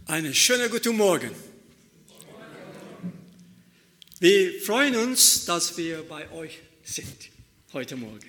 Einen schönen guten Morgen. Wir freuen uns, dass wir bei euch sind heute Morgen.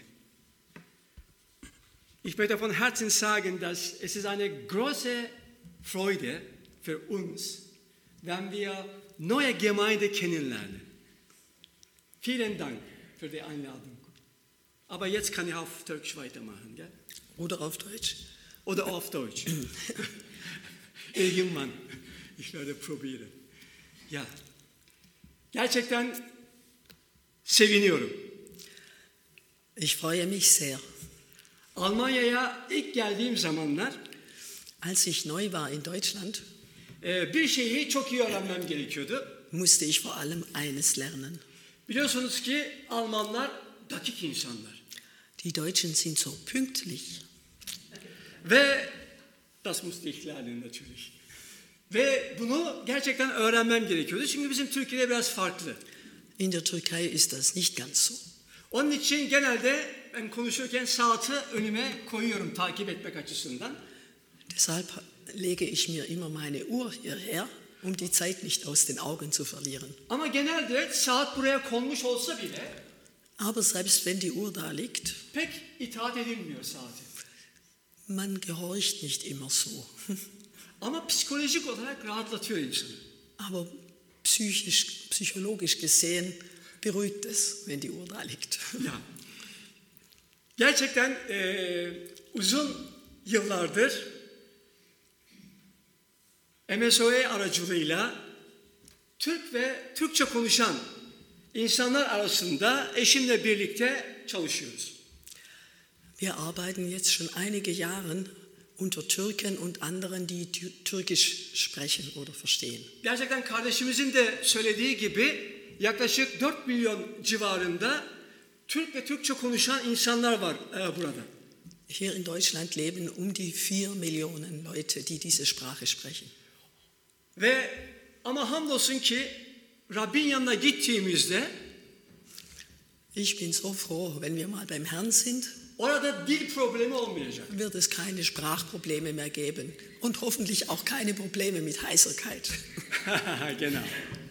Ich möchte von Herzen sagen, dass es ist eine große Freude für uns, wenn wir neue Gemeinde kennenlernen. Vielen Dank für die Einladung. Aber jetzt kann ich auf Türkisch weitermachen, gell? Oder auf Deutsch. Oder auf Deutsch. Irgendwann. Ich werde probieren. Ja. Gerçekten seviniyorum. Ich freue mich sehr. Almanya'ya ilk geldiğim zamanlar Als ich neu war in Deutschland, bir şeyi çok iyi öğrenmem gerekiyordu. musste ich vor allem eines lernen. Biliyorsunuz ki Almanlar dakik insanlar. Die Deutschen sind so pünktlich. Ve das musste ich lernen natürlich. Ve bunu gerçekten öğrenmem gerekiyordu. Çünkü bizim Türkiye'de biraz farklı. In der Türkei ist das nicht ganz so. Onun için genelde ben konuşurken saati önüme koyuyorum takip etmek açısından. Deshalb lege ich mir immer meine Uhr hierher, um die Zeit nicht aus den Augen zu verlieren. Ama genelde saat buraya konmuş olsa bile Aber selbst wenn die Uhr da liegt, pek itaat edilmiyor saate. man gehorcht nicht immer so. Ama psikolojik olarak rahatlatıyor insanı. Aber psychologisch gesehen beruhigt es, wenn die Uhr da liegt. Ya. Gerçekten uzun yıllardır MSOE aracılığıyla Türk ve Türkçe konuşan insanlar arasında eşimle birlikte çalışıyoruz. Wir arbeiten jetzt schon einige Jahre unter Türken und anderen, die Türkisch sprechen oder verstehen. Gerçekten kardeşimizin de söylediği gibi yaklaşık 4 milyon civarında Türk ve Türkçe konuşan insanlar var burada. Hier in Deutschland leben um die 4 Millionen Leute, die diese Sprache sprechen. Ve ama hamdolsun ki Rabbin yanına gittiğimizde Ich bin so froh, wenn wir mal beim Herrn sind, orada dil problemi olmayacak. wird es keine Sprachprobleme mehr geben und hoffentlich auch keine Probleme mit Heiserkeit. Genau.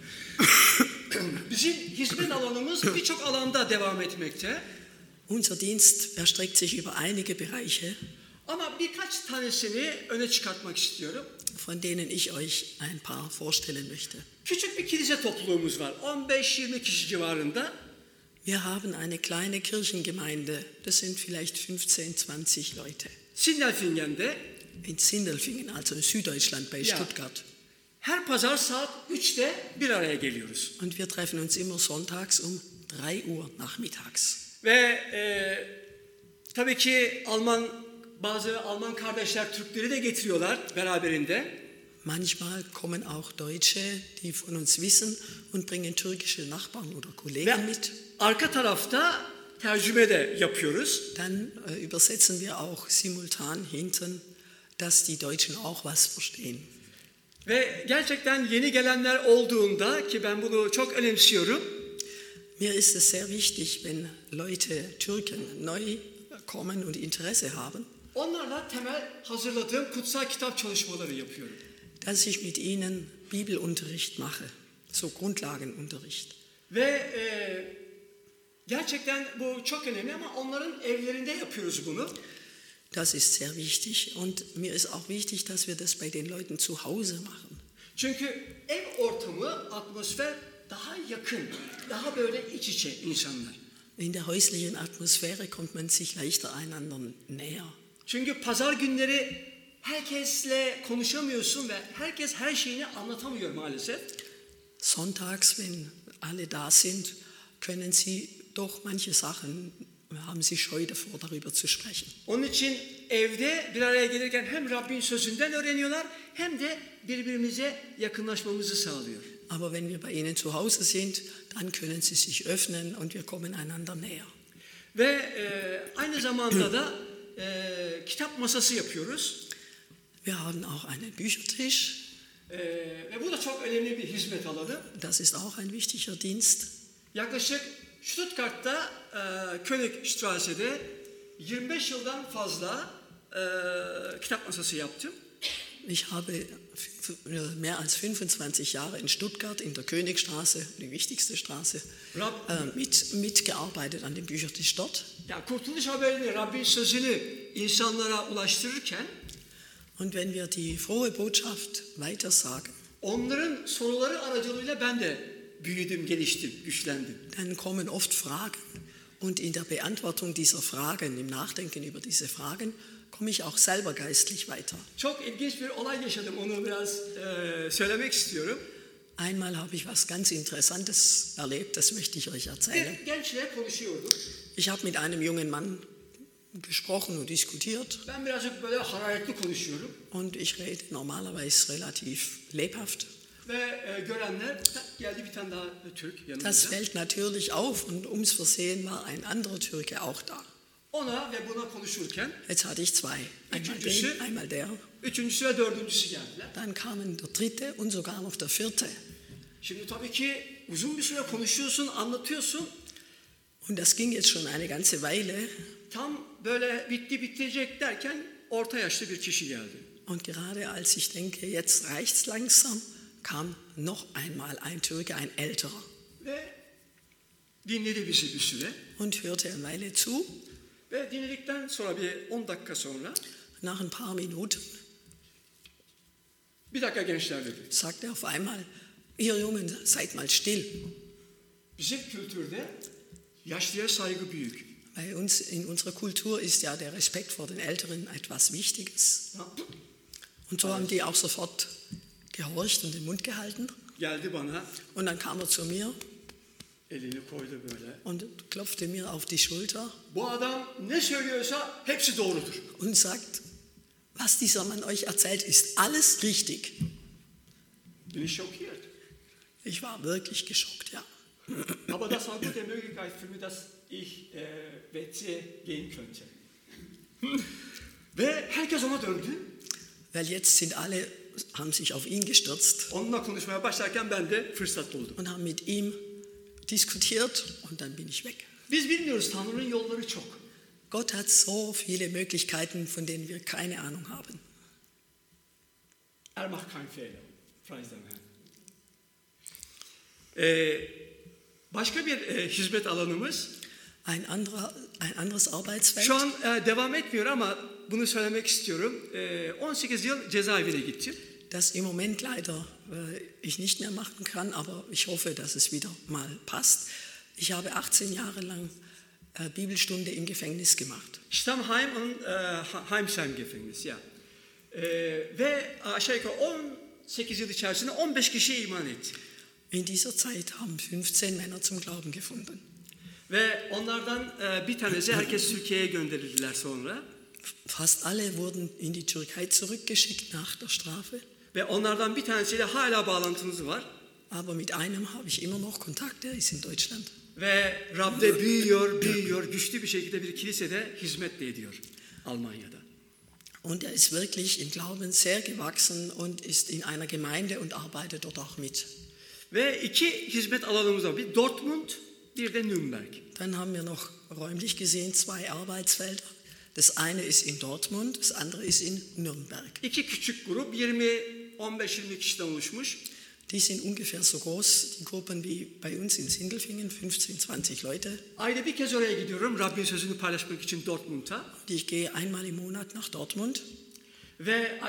Bizim hizmet alanımız birçok alanda devam etmekte. Unser Dienst erstreckt sich über einige Bereiche, Ama birkaç tanesini öne çıkartmak istiyorum. von denen ich euch ein paar vorstellen möchte. Küçük bir kilise topluluğumuz var. 15-20 kişi civarında. Wir haben eine kleine Kirchengemeinde, das sind vielleicht 15-20 Leute. Sindelfingen'de In Sindelfingen, also in Süddeutschland bei Ja. Stuttgart. her pazar saat 3'te bir araya geliyoruz. Und wir treffen uns immer sonntags um 3 Uhr nachmittags. Ve tabii ki bazı Alman kardeşler Türkleri de getiriyorlar beraberinde. Manchmal kommen auch Deutsche, die von uns wissen und bringen türkische Nachbarn oder Kollegen Ve mit. arka tarafta tercüme de yapıyoruz. Dann übersetzen wir auch simultan hinten, dass die Deutschen auch was verstehen. Ve gerçekten yeni gelenler olduğunda ki ben bunu çok önemsiyorum. Mir ist es sehr wichtig, wenn Leute, Türken, neu kommen und Interesse haben, Onlarla temel hazırladığım kutsal kitap çalışmaları yapıyorum. dass ich mit ihnen Bibelunterricht mache, so Grundlagenunterricht. Ve gerçekten bu çok önemli ama onların evlerinde yapıyoruz bunu. Das ist sehr wichtig und mir ist auch wichtig, dass wir das bei den Leuten zu Hause machen. Çünkü ev ortamı, atmosfer daha yakın, daha böyle iç içe insanlar. In der häuslichen Atmosphäre kommt man sich leichter einander näher. Çünkü pazar günleri herkesle konuşamıyorsun ve herkes her şeyini anlatamıyor maalesef. Sonntags, wenn alle da sind, können sie doch manche Sachen, haben sie Scheu davor, darüber zu sprechen. Onun için evde bir araya gelirken hem Rabbin sözünden öğreniyorlar hem de birbirimize yakınlaşmamızı sağlıyor. Aber wenn wir bei ihnen zu Hause sind, dann können sie sich öffnen und wir kommen einander näher. Ve aynı zamanda da kitap masası yapıyoruz. Wir haben auch einen Büchertisch. Ve bu da çok önemli bir hizmet alanı. Das ist auch ein wichtiger Dienst. Yaklaşık Stuttgart'ta Königstrasse'de 25 yıldan fazla kitap masası yaptım. Ich habe mehr als 25 Jahre in Stuttgart in der Königstraße, die wichtigste Straße, mitgearbeitet an dem Büchertisch dort. Ya kurtuluş haberini, Rabbin sözünü insanlara ulaştırırken Und wenn wir die frohe Botschaft weitersagen, onların soruları aracılığıyla ben de büyüdüm, geliştim, güçlendim. dann kommen oft Fragen. Und in der Beantwortung dieser Fragen, im Nachdenken über diese Fragen, komme ich auch selber geistlich weiter. Çok ilginç bir olay yaşadım, onu biraz söylemek istiyorum. Einmal habe ich was ganz Interessantes erlebt, das möchte ich euch erzählen. Bir gençle konuşuyordum. Ich habe mit einem jungen Mann gesprochen und diskutiert. Ben birazcık böyle hararetli konuşuyorum. Und ich rede normalerweise relativ lebhaft. Ve görenler geldi bir tane daha Türk Das yanımızda. fällt natürlich auf und ums Versehen war ein anderer Türke auch da. Ona ve buna konuşurken Jetzt hatte ich zwei, einmal Üçüncüsü- den, einmal der. üçüncüsü ve dördüncüsü geldiler. Dann kamen der dritte und sogar noch der vierte. Şimdi tabii ki uzun bir süre konuşuyorsun, anlatıyorsun. Und das ging jetzt schon eine ganze Weile. Tam böyle bitecek derken orta yaşlı bir kişi geldi. Und gerade als ich denke, jetzt reicht's langsam, kam noch einmal ein Türke, ein älterer, Ve dinledi bizi bir süre. und hörte eine Weile zu. Ve dinledikten sonra bir 10 dakika sonra Nach ein paar Minuten bir dakika gençler dedi. sagte er auf einmal, ihr Jungen, seid mal still. Bizim kültürde yaşlıya saygı büyük. Bei uns in unserer Kultur ist ja der Respekt vor den Älteren etwas Wichtiges. Und so haben die auch sofort gehorcht und den Mund gehalten. Geldi bana, Und dann kam er zu mir elini koydu böyle. und klopfte mir auf die Schulter Bu adam ne söylüyorsa hepsi doğrudur. und sagt, was dieser Mann euch erzählt, ist alles richtig. Bin ich schockiert. Ich war wirklich geschockt, ja. Aber das war gut Möglichkeit für mich, dass ich Wetze gehen könnte. Ve herkes ona döndü. Weil jetzt sind alle, haben sich auf ihn gestürzt Onunla konuşmaya başlarken ben de fırsat buldum. und haben mit ihm diskutiert und dann bin ich weg. Biz bilmiyoruz, Tanrı'nın yolları çok. Gott hat so viele Möglichkeiten, von denen wir keine Ahnung haben. Macht keinen Fehler. Preis dem Herrn. Başka bir hizmet alanımız. Ein anderes Arbeitsfeld. Şu an devam etmiyor ama bunu söylemek istiyorum. 18 yıl cezaevine gittim. Das im Moment leider ich nicht mehr machen kann, aber ich hoffe, dass es wieder mal passt. Ich habe 18 Jahre lang Bibelstunde im Gefängnis gemacht. Stammheim und Heimsheim Gefängnis, ya. Ve aşağı yukarı 18 yıl içerisinde 15 kişi iman etti. In dieser Zeit haben 15 Männer zum Glauben gefunden. Ve onlardan bir tanesi herkes Türkiye'ye gönderildiler sonra. Fast alle wurden in die Türkei zurückgeschickt nach der Strafe. Ve onlardan bir tanesiyle hala bağlantımız var. Aber mit einem habe ich immer noch Kontakt, der ist in Deutschland. Ve Rab'de büyüyor, güçlü bir şekilde bir kilisede hizmet de ediyor Almanya'da. Und er ist wirklich im Glauben sehr gewachsen und ist in einer Gemeinde und arbeitet dort auch mit. Ve iki hizmet alanımız var. Bir Dortmund, bir de Nürnberg. Dann haben wir noch räumlich gesehen 2 Arbeitsfelder. Das eine ist in Dortmund, das andere ist in Nürnberg. İki küçük grup 15-20 kişiden oluşmuş. Die sind ungefähr so groß, die Gruppen wie bei uns in Sindelfingen, 15-20 Leute. Ayda bir kez oraya gidiyorum Rabbin sözünü paylaşmak için Dortmund'a. Ich gehe einmal im Monat nach Dortmund. Ve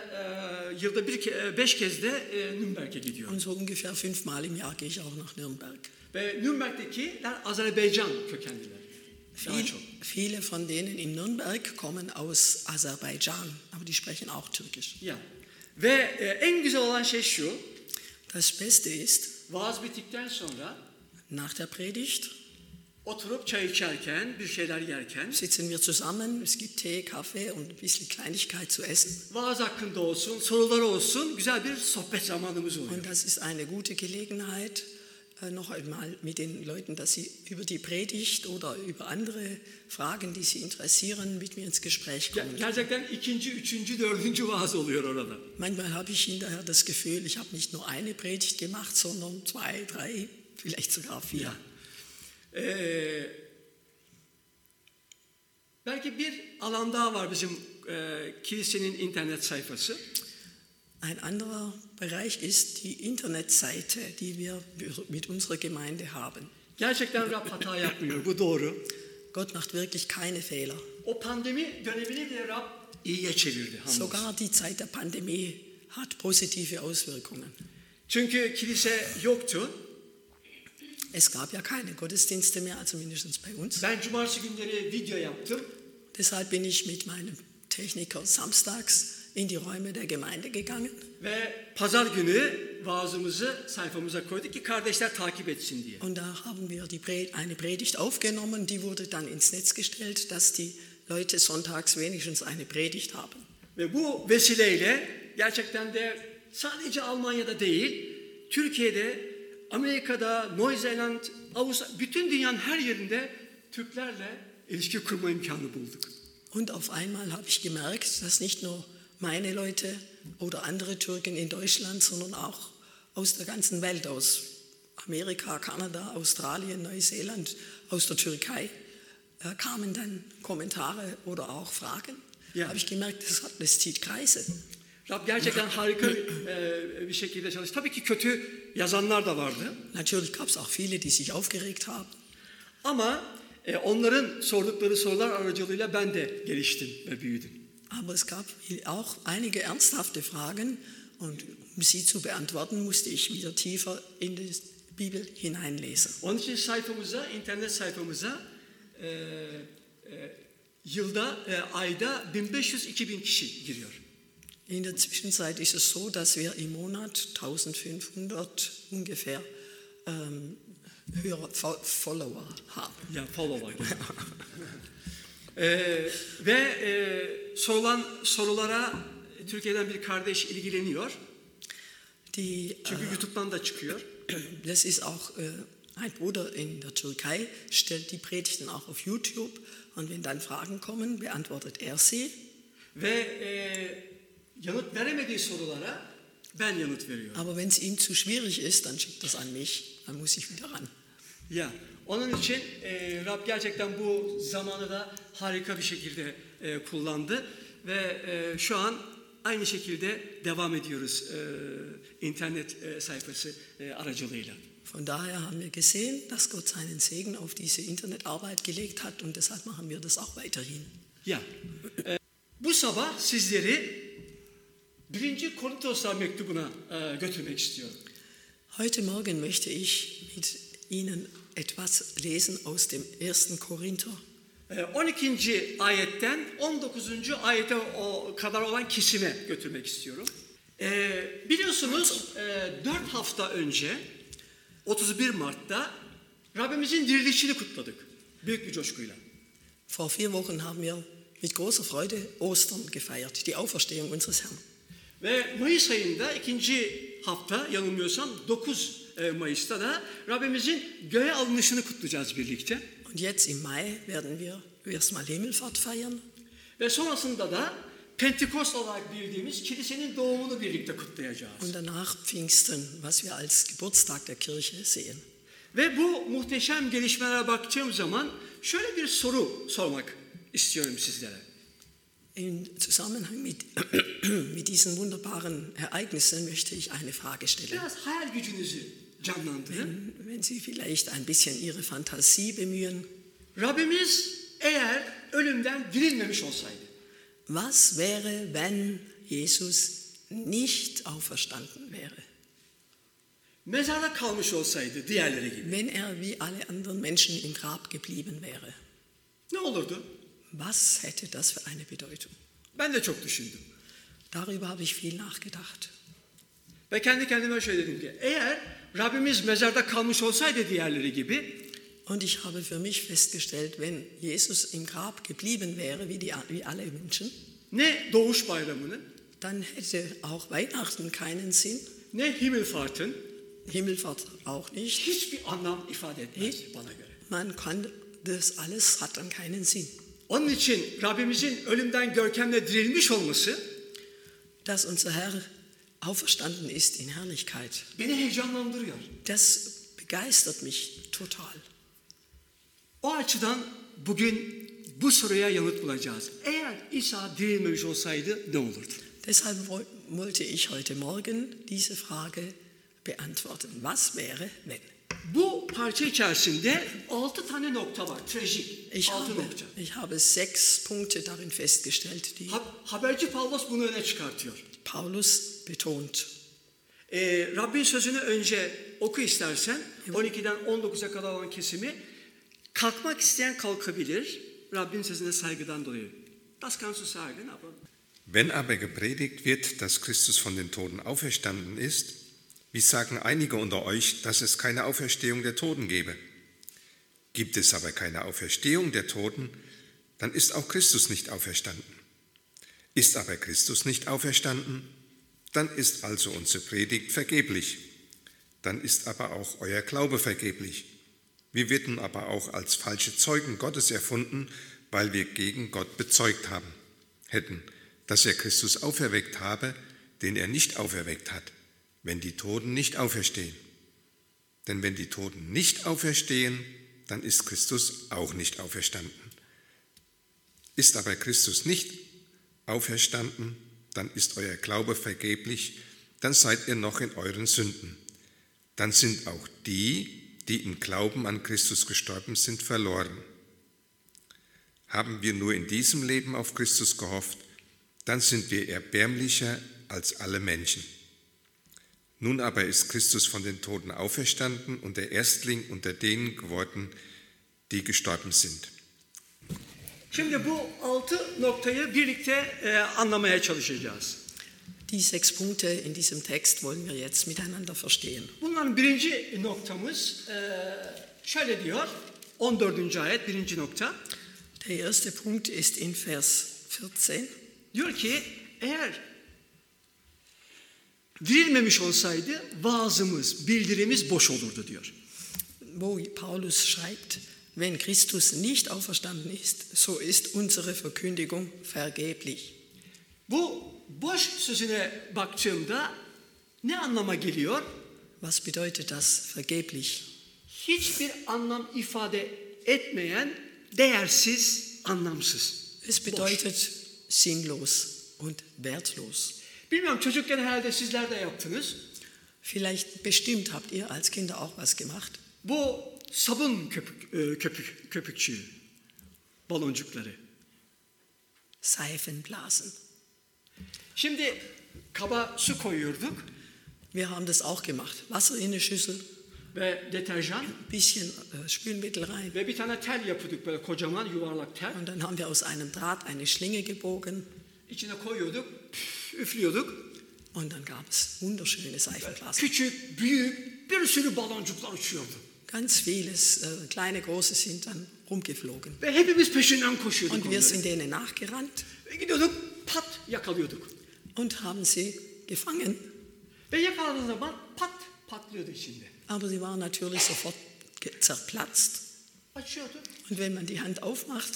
yılda 5 kez de Nürnberg'e gidiyorum. Und so ungefähr 5 Mal im Jahr gehe ich auch nach Nürnberg. Ve Nürnberg'dekiler Azerbaycan kökenliler. Daha çok. Viele von denen in Nürnberg kommen aus Aserbaidschan, aber die sprechen auch Türkisch. Ya. Ve en güzel olan şey şu. Das Beste ist, Vaaz bittikten sonra nach der Predigt oturup çay içerken, bir şeyler yerken sitzen wir zusammen, es gibt Tee, Kaffee und ein bisschen Kleinigkeit zu essen. vaaz hakkında olsun, sorular olsun, güzel bir sohbet zamanımız oluyor. Und das ist eine gute Gelegenheit, noch einmal mit den Leuten, dass sie über die Predigt oder über andere Fragen, die sie interessieren, mit mir ins Gespräch kommen. Gerçekten ikinci, üçüncü, dördüncü vaaz oluyor orada. Manchmal habe ich hinterher das Gefühl, ich habe nicht nur eine Predigt gemacht, sondern 2, 3, vielleicht sogar 4. Ya. Belki bir alan daha var bizim kilisenin internet sayfası. Ein anderer Bereich ist die Internetseite, die wir mit unserer Gemeinde haben. Gerçekten Rab hata yapmıyor, bu doğru. Gott macht wirklich keine Fehler. O pandemi dönemini bile Rab iyiye çevirdi. Hamdolsun. Sogar die Zeit der Pandemie hat positive Auswirkungen. Çünkü kilise yoktu. Es gab ja keine Gottesdienste mehr, also mindestens bei uns. Ben cumartesi günleri video yaptım. Deshalb bin ich mit meinem Techniker samstags in die Räume der Gemeinde gegangen. Ve pazar günü vaazımızı sayfamıza koyduk ki kardeşler takip etsin diye. Und da haben wir eine Predigt aufgenommen, die wurde dann ins Netz gestellt, dass die Leute sonntags wenigstens eine Predigt haben. Ve bu vesileyle gerçekten de sadece Almanya'da değil, Türkiye'de, Amerika'da, Neuseeland, Avustralya, bütün dünyanın her yerinde Türklerle ilişki kurma imkanı bulduk. Und auf einmal habe ich gemerkt, dass nicht nur meine Leute oder andere Türken in Deutschland, sondern auch aus der ganzen Welt, aus Amerika, Kanada, Australien, Neuseeland, aus der Türkei, kamen dann Kommentare oder auch Fragen. Ja. Habe ich gemerkt, das zieht Kreise. Rab gerçekten harika bir şekilde çalıştı. Tabii ki kötü yazanlar da vardı. Natürlich gab es auch viele, die sich aufgeregt haben. Ama onların sordukları sorular aracılığıyla ben de geliştim ve büyüdüm. Aber es gab auch einige ernsthafte Fragen und um sie zu beantworten, musste ich wieder tiefer in die Bibel hineinlesen. Onun için sayfamıza, internet sayfamıza yılda, ayda 1500-2000 kişi giriyor. In der Zwischenzeit ist es so, dass wir im Monat 1500 ungefähr Follower haben. Ya follower. Ve sorulan sorulara Türkiye'den bir kardeş ilgileniyor. Çünkü YouTube'dan da çıkıyor. Das ist auch ein Bruder in der Türkei, stellt die Predigten auch auf YouTube und wenn dann Fragen kommen, beantwortet er sie. Ve yanıt veremediği sorulara ben yanıt veriyorum. Aber wenn es ihm zu schwierig ist, dann schickt das an mich, dann muss ich wieder ran. Ya, onun için Rab gerçekten bu zamanı da harika bir şekilde kullandı ve şu an aynı şekilde devam ediyoruz internet sayfası aracılığıyla. Von daher haben wir gesehen, dass Gott seinen Segen auf diese Internetarbeit gelegt hat und deshalb machen wir das auch weiterhin. Ya, bu sabah sizleri 1. Korintoslar mektubuna götürmek istiyorum. Heute Morgen möchte ich mit Ihnen etwas lesen aus dem 1. Korinther. 12. ayetten 19. ayete kadar olan kesime götürmek istiyorum. Biliyorsunuz 4 hafta önce 31 Mart'ta Rabbimizin dirilişini kutladık büyük bir coşkuyla. Vor 4 Wochen haben wir mit großer Freude Ostern gefeiert, die Auferstehung unseres Herrn. Ve Mayıs ayında 2. hafta yanılmıyorsam 9 Mayıs'ta da Rabbimizin göğe alınışını kutlayacağız birlikte. Und jetzt im Mai werden wir erstmal Himmelfahrt feiern. Ve sonrasında da Pentekost olarak bildiğimiz kilisenin doğumunu birlikte kutlayacağız. Und danach Pfingsten, was wir als Geburtstag der Kirche sehen. Ve bu muhteşem gelişmelere baktığım zaman şöyle bir soru sormak istiyorum sizlere. In Zusammenhang mit diesen wunderbaren Ereignissen möchte ich eine Frage stellen. Biraz hayal gücünüzü canlandırın. Wenn Sie vielleicht ein bisschen Ihre Fantasie bemühen. Rabbimiz eğer ölümden dirilmemiş olsaydı. Was wäre, wenn Jesus nicht auferstanden wäre? Mezarda kalmış olsaydı diğerleri gibi. Wenn er wie alle anderen Menschen im Grab geblieben wäre. Ne olurdu? Was hätte das für eine Bedeutung? Ben de çok düşündüm. Darüber habe ich viel nachgedacht. Ve kendi kendime şöyle dedim ki eğer Rabbimiz mezarda kalmış olsaydı diğerleri gibi. Und ich habe für mich festgestellt, wenn Jesus im Grab geblieben wäre, wie alle Menschen, Ne doğuş bayramını, dann hätte auch Weihnachten keinen Sinn, ne Himmelfahrtın, Himmelfahrt auch nicht. hiçbir anlam ifade etmez bana göre. Man kann das alles hat dann keinen Sinn. Onun için Rabbimizin ölümden görkemle dirilmiş olması, Dass unser Herr auferstanden ist in Herrlichkeit, beni heyecanlandırıyor. das begeistert mich total. O açıdan bugün bu soruya yanıt bulacağız. Eğer İsa dirilmemiş olsaydı ne olurdu? Deshalb wollte ich heute Morgen diese Frage beantworten. Was wäre, wenn? Bu parça içerisinde 6 tane nokta var. Trajik. Ich 6 nokta. habe 6 Punkte darin festgestellt, die Haberci Pavlos bunu öne çıkartıyor. Paulus betont. Rabbin sözünü önce oku istersen. 12'den 19'a kadar olan kesimi. Kalkmak isteyen kalkabilir. Rabbin sözüne saygıdan dolayı. Das kannst du sagen, aber... Wenn aber gepredigt wird, dass Christus von den Toten auferstanden ist, wie sagen einige unter euch, dass es keine Auferstehung der Toten gebe? Gibt es aber keine Auferstehung der Toten, dann ist auch Christus nicht auferstanden. Ist aber Christus nicht auferstanden, dann ist also unsere Predigt vergeblich. Dann ist aber auch euer Glaube vergeblich. Wir werden aber auch als falsche Zeugen Gottes erfunden, weil wir gegen Gott bezeugt hätten, dass er Christus auferweckt habe, den er nicht auferweckt hat, wenn die Toten nicht auferstehen. Denn wenn die Toten nicht auferstehen, dann ist Christus auch nicht auferstanden. Ist aber Christus nicht auferstanden, dann ist euer Glaube vergeblich, dann seid ihr noch in euren Sünden. Dann sind auch die im Glauben an Christus gestorben sind, verloren. Haben wir nur in diesem Leben auf Christus gehofft, dann sind wir erbärmlicher als alle Menschen. Nun aber ist Christus von den Toten auferstanden und der Erstling unter denen geworden, die gestorben sind. Şimdi bu 6 noktayı birlikte anlamaya çalışacağız. Die 6 Punkte in diesem Text wollen wir jetzt miteinander verstehen. Bunların birinci noktamız şöyle diyor. 14. ayet birinci nokta. Der erste Punkt ist in Vers 14. Diyor ki eğer dirilmemiş olsaydı vaazımız, bildirimiz boş olurdu diyor. Wo Paulus schreibt, wenn Christus nicht auferstanden ist, so ist unsere Verkündigung vergeblich. Bu boş sözüne baktığımda ne anlama geliyor? Was bedeutet das vergeblich? Hiçbir anlam ifade etmeyen, değersiz, anlamsız. Es bedeutet sinnlos und wertlos. Bilmiyorum çocukken herhalde sizler de yaptınız. Vielleicht bestimmt habt ihr als Kinder auch was gemacht. Bu sabun köpükçüğü, baloncukları. Seifenblasen. Şimdi kaba su koyuyorduk Wir haben das auch gemacht. Wasser in eine Schüssel, ve deterjan ein bisschen Spülmittel rein. ve bir tane tel yapıyorduk böyle kocaman yuvarlak tel. Und dann haben wir aus einem Draht eine Schlinge gebogen. İçine koyuyorduk, üflüyorduk. Und dann gab es wunderschöne Seifenblasen. Küçük, büyük bir sürü baloncuklar uçuyordu. Ganz vieles, kleine, große sind dann rumgeflogen. Ve hepimiz peşinden koşuyorduk Und wir onları. sind denen nachgerannt Ve gidiyorduk, pat yakalıyorduk. und haben sie gefangen. Ve yakaladığımız zaman patlıyordu içinde. Aber sie waren natürlich sofort zerplatzt. Açıyordu. Und wenn man die Hand aufmacht,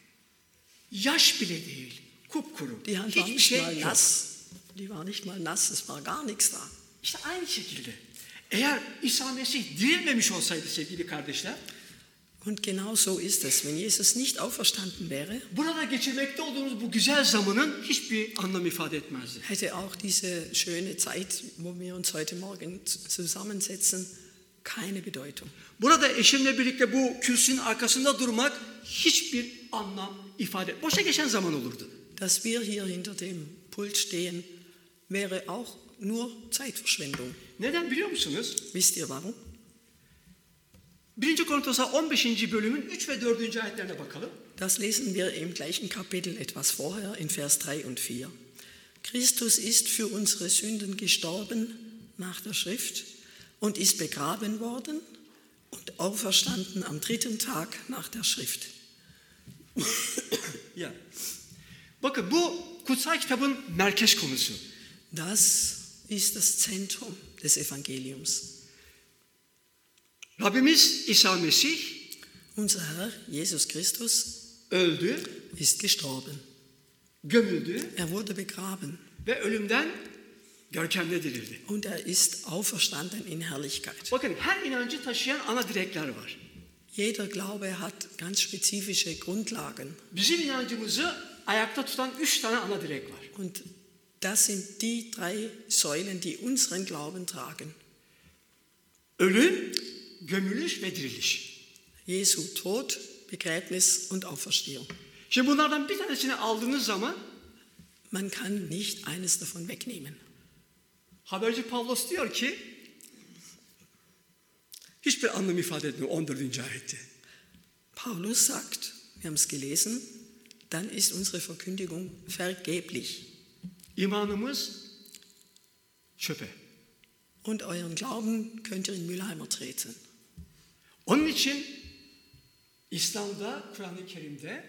Yaş bile değil, kupkuru. die Hand war Hiçbir nicht şey mal yok. nass. Die war nicht mal nass, es war gar nichts da. İşte aynı şekilde. Eğer İsa Mesih dirilmemiş olsaydı sevgili kardeşler, Und genau so ist es. Wenn Jesus nicht auferstanden wäre, burada geçirmekte olduğumuz bu güzel zamanın hiçbir anlam ifade etmezdi. hätte auch diese schöne Zeit, wo wir uns heute Morgen zusammensetzen, keine Bedeutung. Burada eşimle birlikte bu kürsünün arkasında durmak hiçbir anlam ifade. Boşa geçen zaman olurdu. Dass wir hier hinter dem Pult stehen, wäre auch nur Zeitverschwendung. Neden biliyor musunuz? Wisst ihr warum? 1. Korintos'a 15. bölümün 3 ve 4. ayetlerine bakalım. Das lesen wir im gleichen Kapitel etwas vorher in Vers 3 und 4. Christus ist für unsere Sünden gestorben nach der Schrift und ist begraben worden und auferstanden am 3. Tag nach der Schrift. Ya. Bakın bu kutsal kitabın merkez konusu. Das ist das Zentrum des Evangeliums. Rabbimiz İsa Mesih Unser Herr Jesus Christus öldü, ist gestorben. gömüldü Er wurde begraben ve ölümden görkemle dirildi. und er ist auferstanden in Herrlichkeit. Bakın her inancı taşıyan ana direkler var. Jeder Glaube hat ganz spezifische Grundlagen. Bizim inancımızı ayakta tutan 3 tane ana direk var. Und Das sind die 3 Säulen, die unseren Glauben tragen. Ölüm, gömülüş ve diriliş. Jesu Tod, Begräbnis und Auferstehung. Şimdi bunlardan bir tanesini aldığınız zaman Man kann nicht eines davon wegnehmen. haberci Pavlos diyor ki hiçbir anlam ifade etmiyor 14. ayette. Paulus sagt, wir haben es gelesen, dann ist unsere Verkündigung vergeblich. İmanımız çöpe. Und euren Glauben könnt ihr in Mülheimer treten. Onun için İslam'da, Kur'an-ı Kerim'de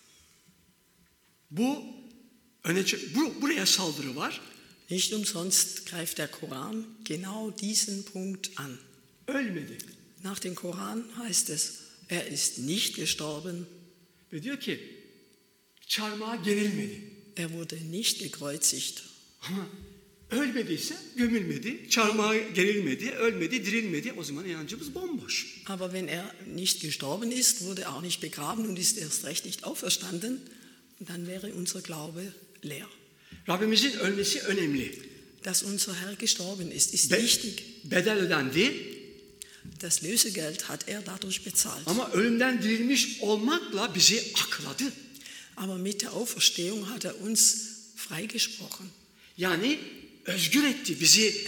buraya saldırı var. Nicht umsonst greift der Koran genau diesen Punkt an. Ölmedi. Nach dem Koran heißt es, er ist nicht gestorben, Ve diyor ki çarmıha gerilmedi. er wurde nicht gekreuzigt. Ama ölmediyse gömülmedi, çarmıha gerilmedi, ölmedi, dirilmedi. O zaman inancımız bomboş. Aber wenn er nicht gestorben ist, wurde er auch nicht begraben und ist erst recht nicht auferstanden, dann wäre unser Glaube leer. Rabbimizin ölmesi önemli. Dass unser Herr gestorben ist Be- wichtig. Bedel ödendi Das Lösegeld hat er dadurch bezahlt. ama ölümden dirilmiş olmakla bizi akladı. Aber mit der Auferstehung hat er uns freigesprochen. Yani özgür etti.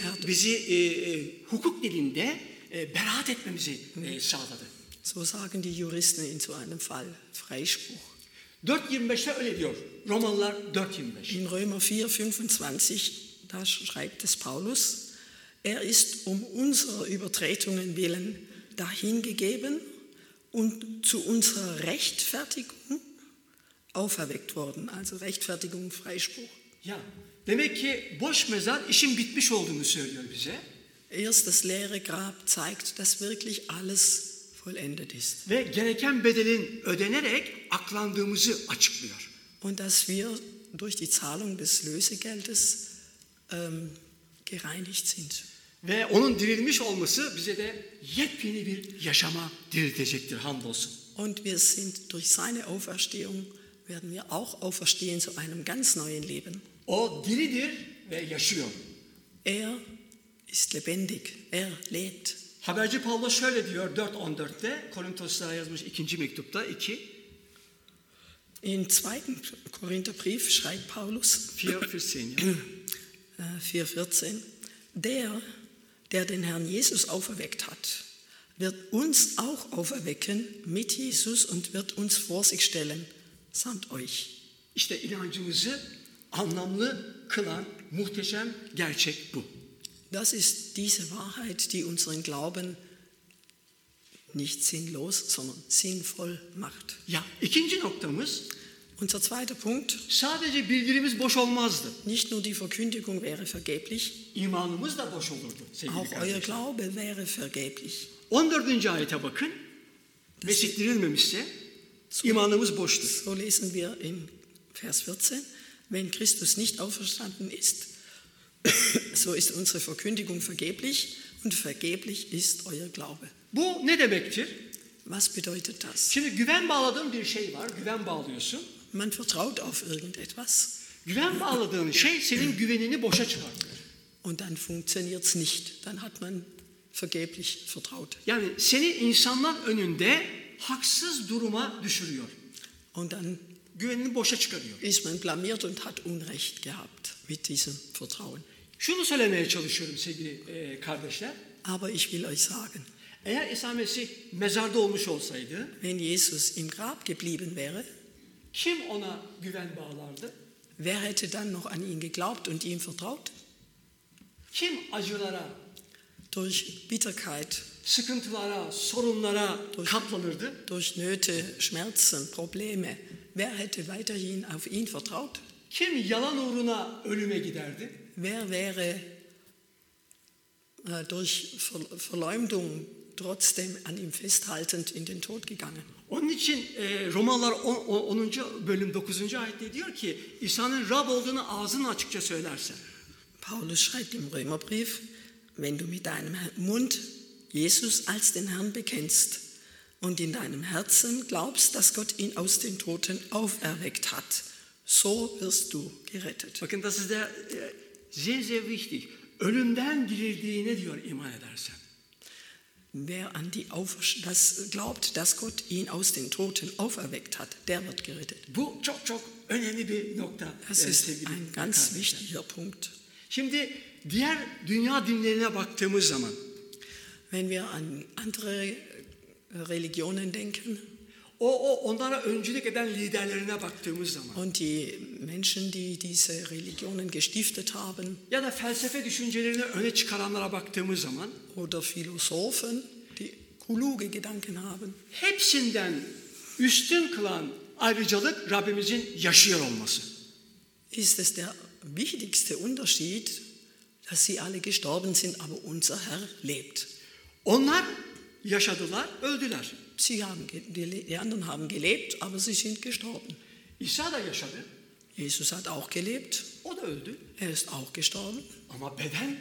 Bizi hukuk dilinde beraat etmemizi sağladı. So sagen die Juristen in so einem Fall Freispruch. 4.25'te öyle diyor. Romalılar 4.25. In Römer 4,25, da schreibt es Paulus, er ist um unserer Übertretungen willen dahingegeben und zu unserer Rechtfertigung auferweckt worden. Also Rechtfertigung, Freispruch. Ya demek ki boş mezar işin bitmiş olduğunu söylüyor bize. Erst das leere Grab zeigt, dass wirklich alles vollendet ist. Ve gereken bedelin ödenerek aklandığımızı açıklıyor. Und dass wir durch die Zahlung des Lösegeldes gereinigt sind. Ve onun dirilmiş olması bize de yepyeni bir yaşama diriltecektir hamdolsun. Und wir sind durch seine Auferstehung, werden wir auch auferstehen zu einem ganz neuen Leben. O diridir ve yaşıyor. Er ist lebendig, er lebt. Haberci Pavlos şöyle diyor 4.14'te Korintoslara yazmış 2. mektupta 2. Im 2. Korintherbrief schreibt Paulus 4.14 4,14, der den Herrn Jesus auferweckt hat, wird uns auch auferwecken mit Jesus und wird uns vor sich stellen, samt euch. İşte inancımızı anlamlı kılan muhteşem gerçek bu. Das ist diese Wahrheit, die unseren Glauben nicht sinnlos, sondern sinnvoll macht. Ya ikinci noktamız Unser zweiter Punkt, sadece bildirimiz boş olmazdı. nicht nur die Verkündigung wäre vergeblich, İmanımız da boş olurdu sevgili auch euer kardeşler. Glaube wäre vergeblich. 14. ayete bakın. Mesih dirilmemişse imanımız boştur. So lesen wir in Vers 14, wenn Christus nicht auferstanden ist, so ist unsere Verkündigung vergeblich und vergeblich ist euer Glaube. Bu ne demektir? Was bedeutet das? Şimdi güven bağladığın bir şey var. Güven bağlıyorsun. Man vertraut auf irgendetwas Güven bağladığın şey senin güvenini boşa çıkartıyor. und dann funktioniert es nicht. Dann hat man vergeblich vertraut. Yani seni insanlar önünde haksız duruma düşürüyor. Und dann Güvenini boşa çıkarıyor. ist man blamiert und hat Unrecht gehabt mit diesem Vertrauen. Şunu söylemeye çalışıyorum sevgili kardeşler. Aber ich will euch sagen, Eğer İsa Mesih mezarda olmuş olsaydı wenn Jesus im Grab geblieben wäre, kim ona güven bağlardı? wer hätte dann noch an ihn geglaubt und ihm vertraut? Kim acılara, Durch Bitterkeit, sıkıntılara, sorunlara katlanırdı? durch Nöte, Schmerzen, Probleme. Wer hätte weiterhin auf ihn vertraut? Kim yalan uğruna ölüme giderdi? Wer wäre durch Verleumdung trotzdem an ihm festhaltend in den Tod gegangen? Onun için Romalılar 10. bölüm 9. ayette diyor ki İsa'nın Rab olduğunu ağzınla açıkça söylersen. Paulus schreibt im Römerbrief, wenn du mit deinem Mund Jesus als den Herrn bekennst und in deinem Herzen glaubst, dass Gott ihn aus den Toten auferweckt hat, So wirst du gerettet. Bakın das ist sehr, sehr wichtig. Ölümden dirildiğine diyor iman edersen. Wer an das glaubt, dass Gott ihn aus den Toten auferweckt hat, der wird gerettet. Bu çok çok önemli bir nokta. Das ist sevgili ein ganz arkadaşlar. wichtiger Punkt. Şimdi diğer dünya dinlerine baktığımız zaman Wenn wir an andere Religionen denken onlara öncülük eden liderlerine baktığımız zaman und die Menschen, die diese Religionen gestiftet haben, ya da felsefe düşüncelerini öne çıkaranlara baktığımız zaman oder Philosophen, die kluge Gedanken haben, hepsinden üstün kılan ayrıcalık Rabbimizin yaşıyor olması. ist es der wichtigste Unterschied, dass sie alle gestorben sind, aber unser Herr lebt. Onlar yaşadılar, öldüler. Die anderen haben gelebt, aber sie sind gestorben. İsa da yaşadı, Jesus hat auch gelebt, o da öldü. er ist auch gestorben. Ama beden,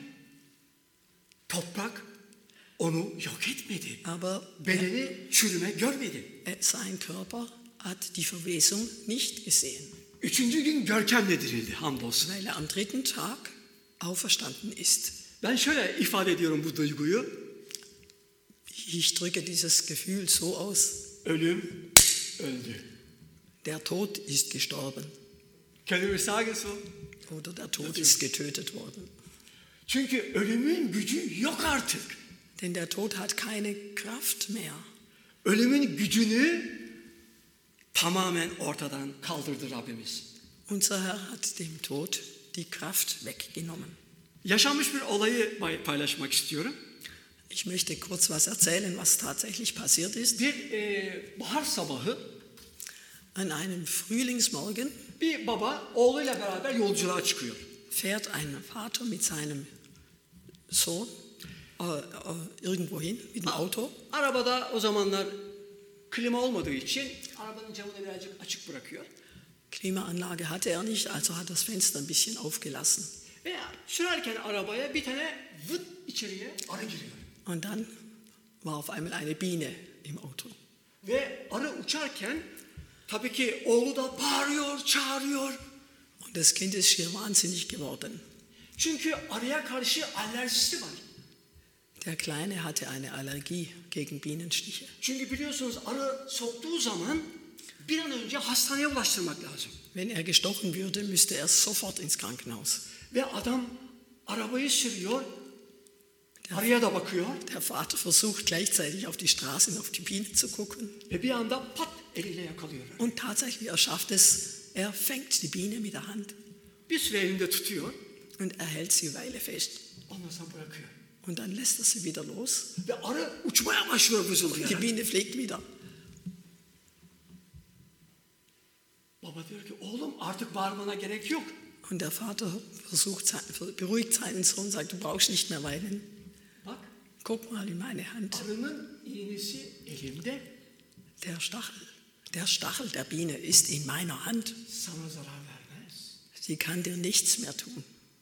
toprak onu yok etmedi. Aber Bedeni çürüme görmedi. sein Körper hat die Verwesung nicht gesehen, Üçüncü gün görkemle dirildi hamdolsun. weil er am 3. Tag auferstanden ist. Ben şöyle ifade ediyorum bu duyguyu. Ich drücke dieses Gefühl so aus, Ölüm öldü. der Tod ist gestorben Können wir sagen so? oder der Tod ist getötet worden. Çünkü ölümün gücü yok artık. Denn der Tod hat keine Kraft mehr. Ölümün gücünü tamamen ortadan kaldırdı Rabbimiz. Unser Herr hat dem Tod die Kraft weggenommen. Yaşanmış bir olayı paylaşmak istiyorum. Ich möchte kurz was erzählen, was tatsächlich passiert ist. Bir bahar sabahı An einem Frühlingsmorgen bir baba oğluyla beraber yolculuğa çıkıyor. fährt ein Vater mit seinem Sohn irgendwo hin mit dem Auto. Arabada o zamanlar klima olmadığı için arabanın camını birazcık açık bırakıyor. Klimaanlage hatte er nicht, also hat das Fenster ein bisschen aufgelassen. Ve sürerken arabaya bir tane vıt içeriye arı giriyor. Und dann war auf einmal eine Biene im Auto. Ve arı uçarken tabii ki oğlu da bağırıyor, çağırıyor. Und das Kind ist schier wahnsinnig geworden. Çünkü arıya karşı alerjisi var. Der Kleine hatte eine Allergie gegen Bienenstiche. Çünkü biliyorsunuz arı soktuğu zaman bir an önce hastaneye ulaştırmak lazım. Wenn er gestochen würde, müsste er sofort ins Krankenhaus. Ve adam arabayı sürüyor, arıya da bakıyor. Der Vater versucht gleichzeitig auf die Straße und auf die Biene zu gucken. Ve bir anda pat eliyle yakalıyor. Und tatsächlich, er schafft es, er fängt die Biene mit der Hand Bir süre elinde tutuyor, und er hält sie eine Weile fest. ondan sonra bırakıyor. Und dann lässt er sie wieder los. Ve arı uçmaya başlıyor Die vızıldayarak. Biene fliegt wieder. Baba diyor ki oğlum artık bağırmana gerek yok. Und der Vater beruhigt seinen Sohn, sagt, du brauchst nicht mehr weinen. Bak Guck mal in meine Hand. arının iğnesi elimde, Der Stachel der Biene ist in meiner Hand. sana zarar vermez. Sie kann dir nichts mehr tun.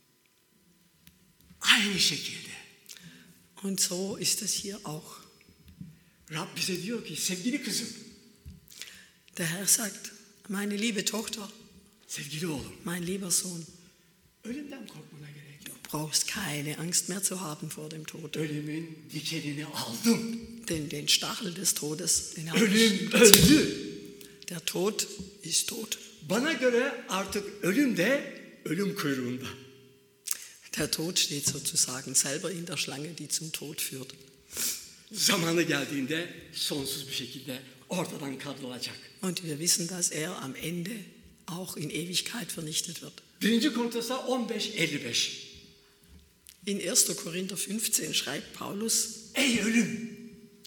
Aynı şekilde Und so ist es hier auch. Rab bize diyor ki sevgili kızım, Der Herr sagt, meine liebe Tochter, sevgili oğlum, mein lieber Sohn, ölümden korkmana gerek yok. du brauchst keine Angst mehr zu haben vor dem Tod. Ölümün dikenini aldım. Denn den Stachel des Todes, den habe Ölüm ich. öldü. Der Tod ist tot. Bana göre artık ölüm de ölüm kuyruğunda. Der Tod steht sozusagen selber in der Schlange, die zum Tod führt. Zamanı geldiğinde sonsuz bir şekilde ortadan kaldırılacak. Und wir wissen, dass er am Ende auch in Ewigkeit vernichtet wird. 1. Korinthos'a 15:55. In 1. Korinther 15 schreibt Paulus, Ey ölüm!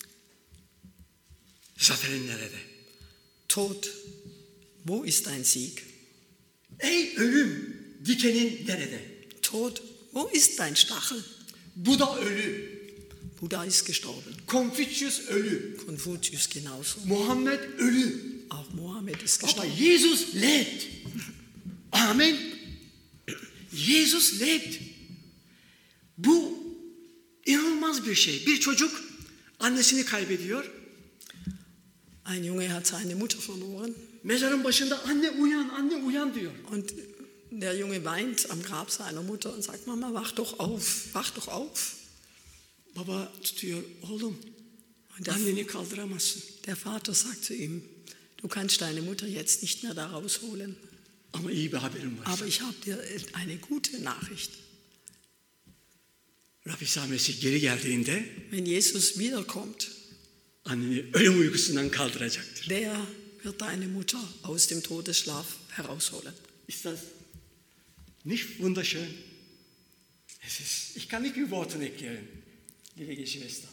Zaferin nerede? Tod, wo ist dein Sieg? Ey ölüm! Dikenin nerede? Tod, wo ist dein Stachel? Buda ölü. Buddha ist gestorben. Konfüçyüs ölü. Konfuzius genauso. Muhammed ölü. Auch Mohammed ist Aber gestorben. Jesus lebt. Amen. Jesus lebt. Bu inanılmaz bir şey. Bir çocuk annesini kaybediyor. Ein Junge hat seine Mutter verloren Mezarın başında anne uyan diyor. und der Junge weint am Grab seiner Mutter und sagt, Mama, wach doch auf. Baba tutuyor, oğlum Und anneni kaldıramazsın. der Vater sagt zu ihm, du kannst deine Mutter jetzt nicht mehr da rausholen, Ama iyi bir haberim var. aber ich habe dir eine gute Nachricht. Rab İsa Mesih geri geldiğinde Wenn Jesus wiederkommt, anneni ölüm uykusundan kaldıracaktır. der wird deine Mutter aus dem Todesschlaf herausholen. Ist das nicht wunderschön? Ich kann nicht mit Worten erklären, liebe Geschwister.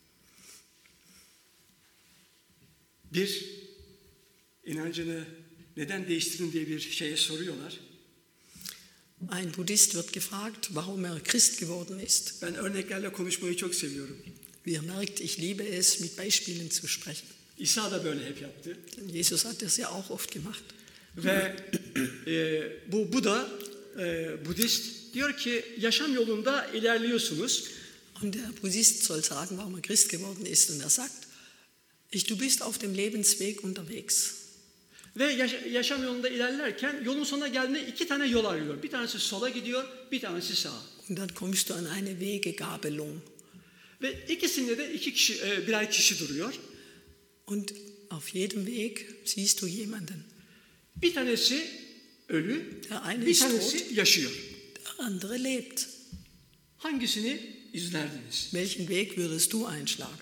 Bir, inancını neden değiştirin diye bir şeye soruyorlar. Ein Buddhist wird gefragt, warum er Christ geworden ist. Ben örneklerle konuşmayı çok seviyorum. Wie ihr merkt, ich liebe es, mit Beispielen zu sprechen. İsa da böyle hep yaptı. Denn Jesus hat das ja auch oft gemacht. Ve bu Buda, Budist diyor ki yaşam yolunda ilerliyorsunuz. Und der Buddhist soll sagen, warum er Christ geworden ist. Und er sagt, du bist auf dem Lebensweg unterwegs. Ve yaşam yolunda ilerlerken yolun sonuna geldiğinde iki tane yol arıyor. Bir tanesi sola gidiyor, bir tanesi sağa. Und dann kommst du an eine Wegegabelung. Ve ikisinde de birer kişi duruyor. Und auf jedem Weg siehst du jemanden. Bir tanesi ölü, Der eine bir ist tanesi tot, yaşıyor. der andere lebt. Hangisini izlerdiniz? Welchen Weg würdest du einschlagen?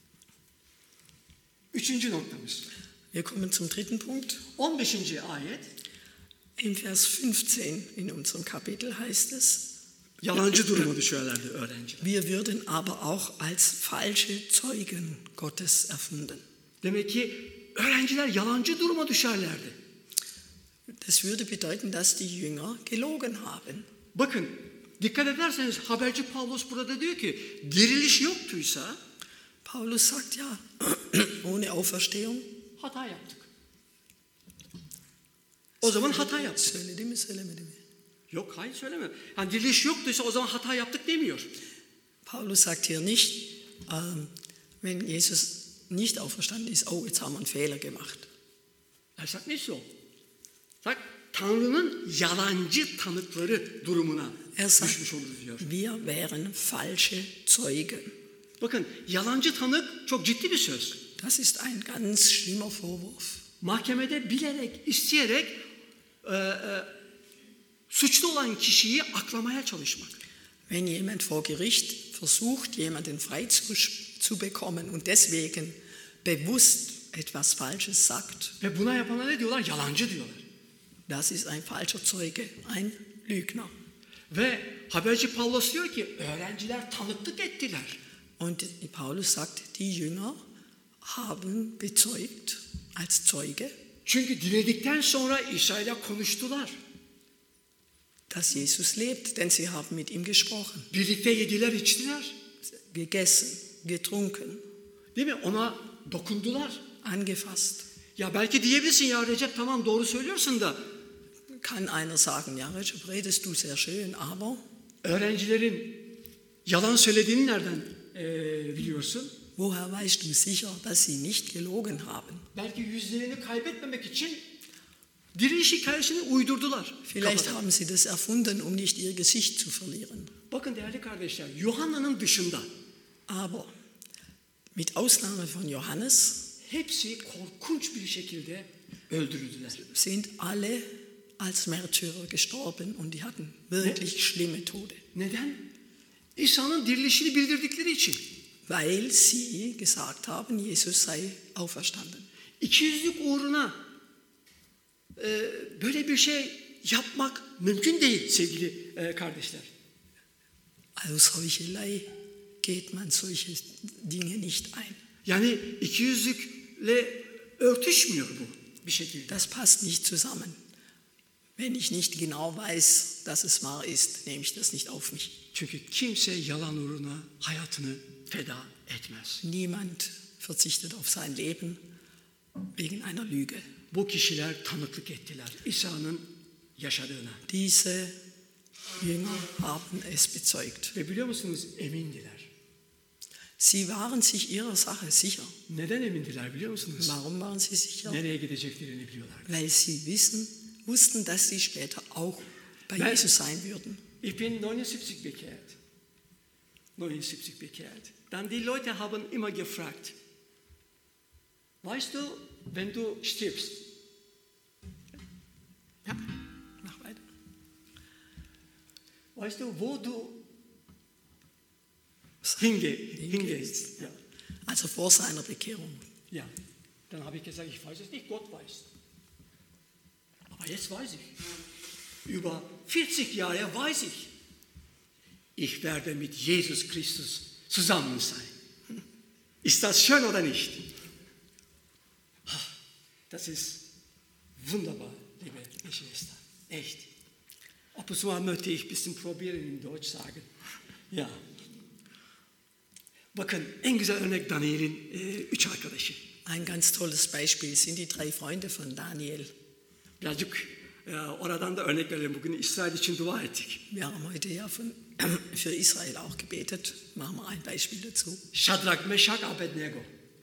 Üçüncü noktamız. Wir kommen zum dritten Punkt. 15. ayet. Im Vers 15 in unserem Kapitel heißt es, Yalancı duruma düşerlerdi öğrenciler. wir würden aber auch als falsche Zeugen Gottes erfunden. Demek ki öğrenciler yalancı duruma düşerlerdi. Das würde bedeuten, dass die Jünger gelogen haben. Bakın dikkat ederseniz haberci Pavlos burada diyor ki diriliş yoktuysa Paulus sagt ja, ohne Auferstehung. hata yaptık. O zaman hata yaptık. Söyledi mi söylemedi mi? Yok hayır söyleme. Yani diriliş yoktuysa o zaman hata yaptık demiyor. Paulus sagt hier nicht, wenn Jesus nicht auferstanden ist, oh, jetzt haben wir einen Fehler gemacht. Er sagt nicht so. Sagt Tanrı'nın yalancı tanıkları durumuna sagt, düşmüş oluruz diyor. wir wären falsche Zeugen. Bakın yalancı tanık çok ciddi bir söz. Das ist ein ganz schlimmer Vorwurf. Mahkemede bilerek, isteyerek suçlu olan kişiyi aklamaya çalışmak. Wenn jemand vor Gericht versucht, jemanden frei zu bekommen und deswegen bewusst etwas Falsches sagt, Ve buna yapana ne diyorlar? Yalancı diyorlar. das ist ein falscher Zeuge, ein Lügner. Ve haberci Pavlos diyor ki öğrenciler tanıklık ettiler. Und Paulus sagt, die Jünger haben bezeugt als Zeuge, Çünkü dirildikten sonra İsa ile konuştular. dass Jesus lebt, denn sie haben mit ihm gesprochen, Birlikte yediler, içtiler. gegessen, getrunken, Değil mi? Ona dokundular. angefasst. Ya belki diyebilirsin ya Recep tamam doğru söylüyorsun da Kann einer sagen, ja, Recep, redest du sehr schön, aber öğrencilerin yalan söylediğini nereden biliyorsun? woher weißt du sicher, dass sie nicht gelogen haben? Belki yüzlerini kaybetmemek için diriliş hikayesini uydurdular. Vielleicht Kafadan. haben sie das erfunden, um nicht ihr Gesicht zu verlieren. Bakın değerli kardeşler, Yuhanna'nın dışında Aber mit Ausnahme von Johannes hepsi korkunç bir şekilde öldürüldüler. sind alle als Märtyrer gestorben und die hatten wirklich schlimme Tode, Neden? İsa'nın dirilişini bildirdikleri için. weil sie gesagt haben, Jesus sei auferstanden. İkiyüzlük uğruna böyle bir şey yapmak mümkün değil sevgili kardeşler. Aus Heuchelei geht man solche Dinge nicht ein. Yani ikiyüzlükle örtüşmüyor bu bir şekilde. Das passt nicht zusammen. Wenn ich nicht genau weiß, dass es wahr ist, nehme ich das nicht auf mich. Çünkü kimse yalan uğruna hayatını feda etmez. Niemand verzichtet auf sein Leben wegen einer Lüge. Bu kişiler tanıklık ettiler İsa'nın yaşadığına. Diese Jünger haben es bezeugt. Ve biliyor musunuz emindiler. Sie waren sich ihrer Sache sicher. Neden emindiler biliyor musunuz? Warum waren sie sicher? Nereye gideceklerini biliyorlar. Weil sie wussten, dass sie später auch bei Nein. Jesus sein würden. Ich bin 79 bekehrt. 79 bekehrt. Dann die Leute haben immer gefragt, weißt du, wenn du stirbst, Ja, mach weiter. weißt du, wo du hingehst? Ja. Also vor seiner Bekehrung. Ja. Dann habe ich gesagt, ich weiß es nicht, Gott weiß. Aber jetzt weiß ich. Über 40 Jahre weiß ich. Ich werde mit Jesus Christus zusammen sein. Ist das schön oder nicht? Das ist wunderbar, liebe Geschwister. Echt. Ab und zu mal möchte ich ein bisschen probieren in Deutsch sagen. Ja. Bakın en güzel örnek Daniel'in 3 arkadaşı. Ein ganz tolles Beispiel sind die 3 Freunde von Daniel. Birazcık oradan da örnek verelim. Bugün İsrail için dua ettik. Wir haben heute ja für Israel auch gebetet. Machen wir ein Beispiel dazu. Şadrak, Meşak, Abednego.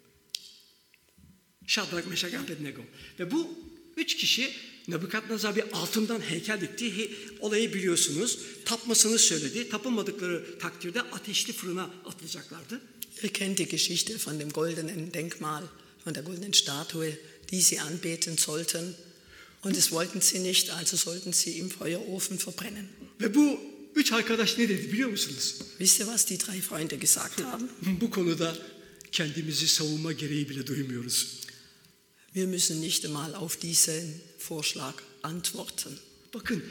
Şadrak, Meşak, Abednego. Ve bu 3 kişi Nebukadnezar bir altından heykel dikti. Olayı biliyorsunuz. Tapmasını söyledi. Tapılmadıkları takdirde ateşli fırına atılacaklardı. Ihr kennt die Geschichte von dem goldenen Denkmal, von der goldenen Statue, die sie anbeten sollten. Und das wollten sie nicht, also sollten sie im Feuerofen verbrennen. Ve bu 3 arkadaş ne dedi biliyor musunuz? Wisst ihr, was die 3 Freunde gesagt haben? Bu konuda kendimizi savunma gereği bile duymuyoruz. Wir müssen nicht einmal auf diesen Vorschlag antworten. Bakın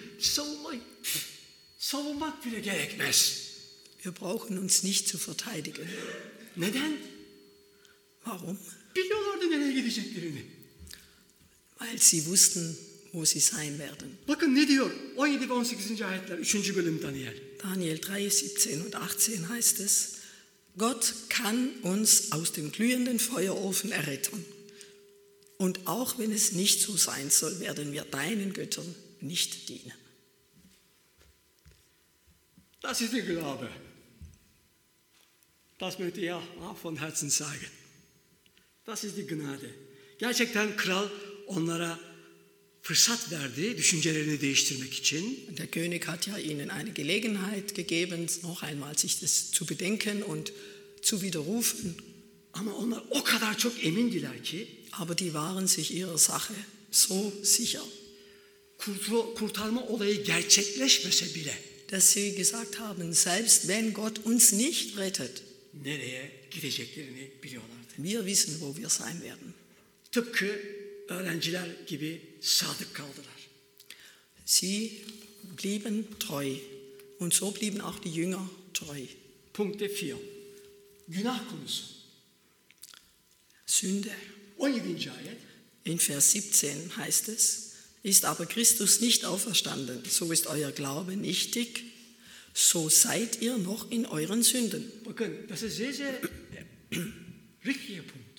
savunmak bile gerekmez. Wir brauchen uns nicht zu verteidigen. Neden? Warum? Biliyorlardı nereye gideceklerini. Weil sie wussten, wo sie sein werden. Bakın ne diyor? 17 ve 18. ayetler 3. bölüm Daniel. Daniel 3, 17 und 18 heißt es, Gott kann uns aus dem glühenden Feuerofen erretten. Und auch wenn es nicht so sein soll, werden wir deinen Göttern nicht dienen. Das ist die Glaube. Das möchte ich auch von Herzen sagen. Das ist die Gnade. Gerçekten kral onlara fırsat verdi düşüncelerini değiştirmek için. Und der König hat ja ihnen eine Gelegenheit gegeben, noch einmal sich das zu bedenken und zu widerrufen. Ama onlar o kadar çok emindiler ki Aber die waren sich ihrer Sache so sicher, kurtarma olayı gerçekleşmese bile dass sie gesagt haben, selbst wenn Gott uns nicht rettet, nereye gideceklerini biliyorlardı. wir wissen, wo wir sein werden. Tıpkı öğrenciler gibi sadık kaldılar. Sie blieben treu und so blieben auch die Jünger treu. Punkt 4. Günah konusu. Sünde. 17. ayet. In Vers 17 heißt es, ist aber Christus nicht auferstanden, so ist euer Glaube nichtig, so seid ihr noch in euren Sünden. Bakın, das ist sehr, sehr richtiger Punkt.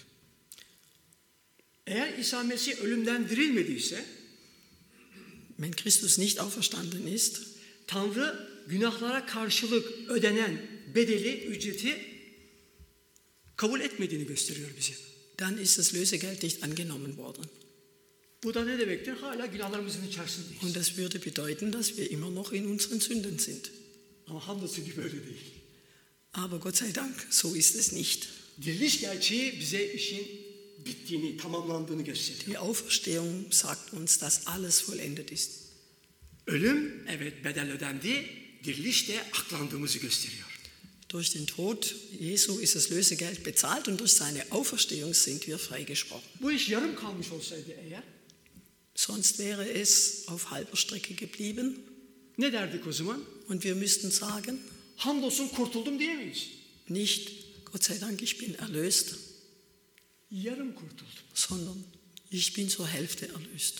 Eğer İsa Mesih ölümden dirilmediyse, Wenn Christus nicht auferstanden ist, Tanrı günahlara karşılık ödenen bedeli, ücreti kabul etmediğini gösteriyor bize. dann ist das Lösegeld nicht angenommen worden. Bu da ne demektir? Hala günahlarımızın içerisindeyiz. Und das würde bedeuten, dass wir immer noch in unseren Sünden sind. Ama hamdolsun ki böyle değil. Aber Gott sei Dank, so ist es nicht. Diriliş gerçeği bize işin bittiğini, tamamlandığını gösteriyor. Die Auferstehung sagt uns, dass alles vollendet ist. Ölüm evet bedel ödendi, diriliş de aklandığımızı gösteriyor. Durch den Tod Jesu ist das Lösegeld bezahlt und durch seine Auferstehung sind wir freigesprochen. Bu iş yarım kalmış olsaydı eğer, Sonst wäre es auf halber Strecke geblieben ne derdik o zaman? und wir müssten sagen, Hamdolsun kurtuldum diyemeyiz. nicht, Gott sei Dank, ich bin erlöst, Yarım kurtuldum. sondern ich bin zur Hälfte erlöst.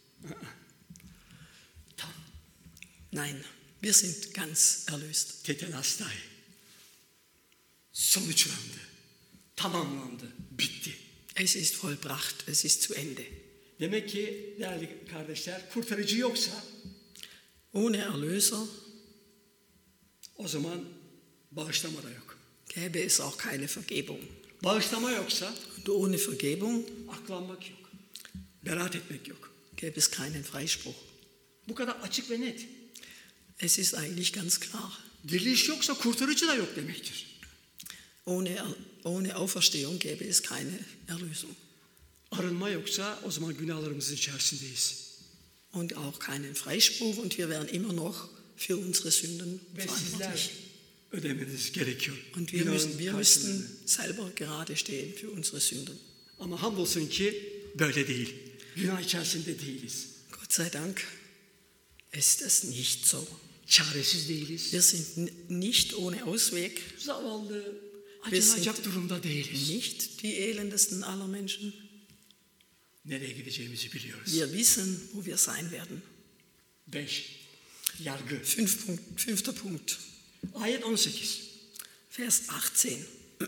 Tam. Nein, wir sind ganz erlöst. Tetelestai. Sonuçlandı. Tamamlandı. Bitti. Es ist vollbracht, es ist zu Ende. Demek ki değerli kardeşler, kurtarıcı yoksa Ohne Erlöser o zaman bağışlama da yok. gäbe es auch keine Vergebung. Bağışlama yoksa Und ohne Vergebung aklanmak yok. Beraat etmek yok. gäbe es keinen Freispruch. Bu kadar açık ve net. Es ist eigentlich ganz klar. Diriliş yoksa kurtarıcı da yok demektir. Ohne Auferstehung gäbe es keine Erlösung. Arınma yoksa o zaman günahlarımızın içerisindeyiz. Und auch keinen Freispruch und wir wären immer noch für unsere Sünden Ve sizler verantwortlich. ödemeniz gerekiyor. Und wir Günahın karşılığını. müssten selber gerade stehen für unsere Sünden. Ama hamdolsun ki böyle değil. Günah içerisinde değiliz. Gott sei Dank ist es nicht so. Çaresiz değiliz. Wir sind nicht ohne Ausweg, Zavallı, Wir sind acınacak durumda değiliz. nicht die elendesten aller Menschen. Nereye gideceğimizi biliyoruz. Wir wissen, wo wir sein werden. 5. Yargı. Fünfter Punkt, Ayet 18. Vers 18.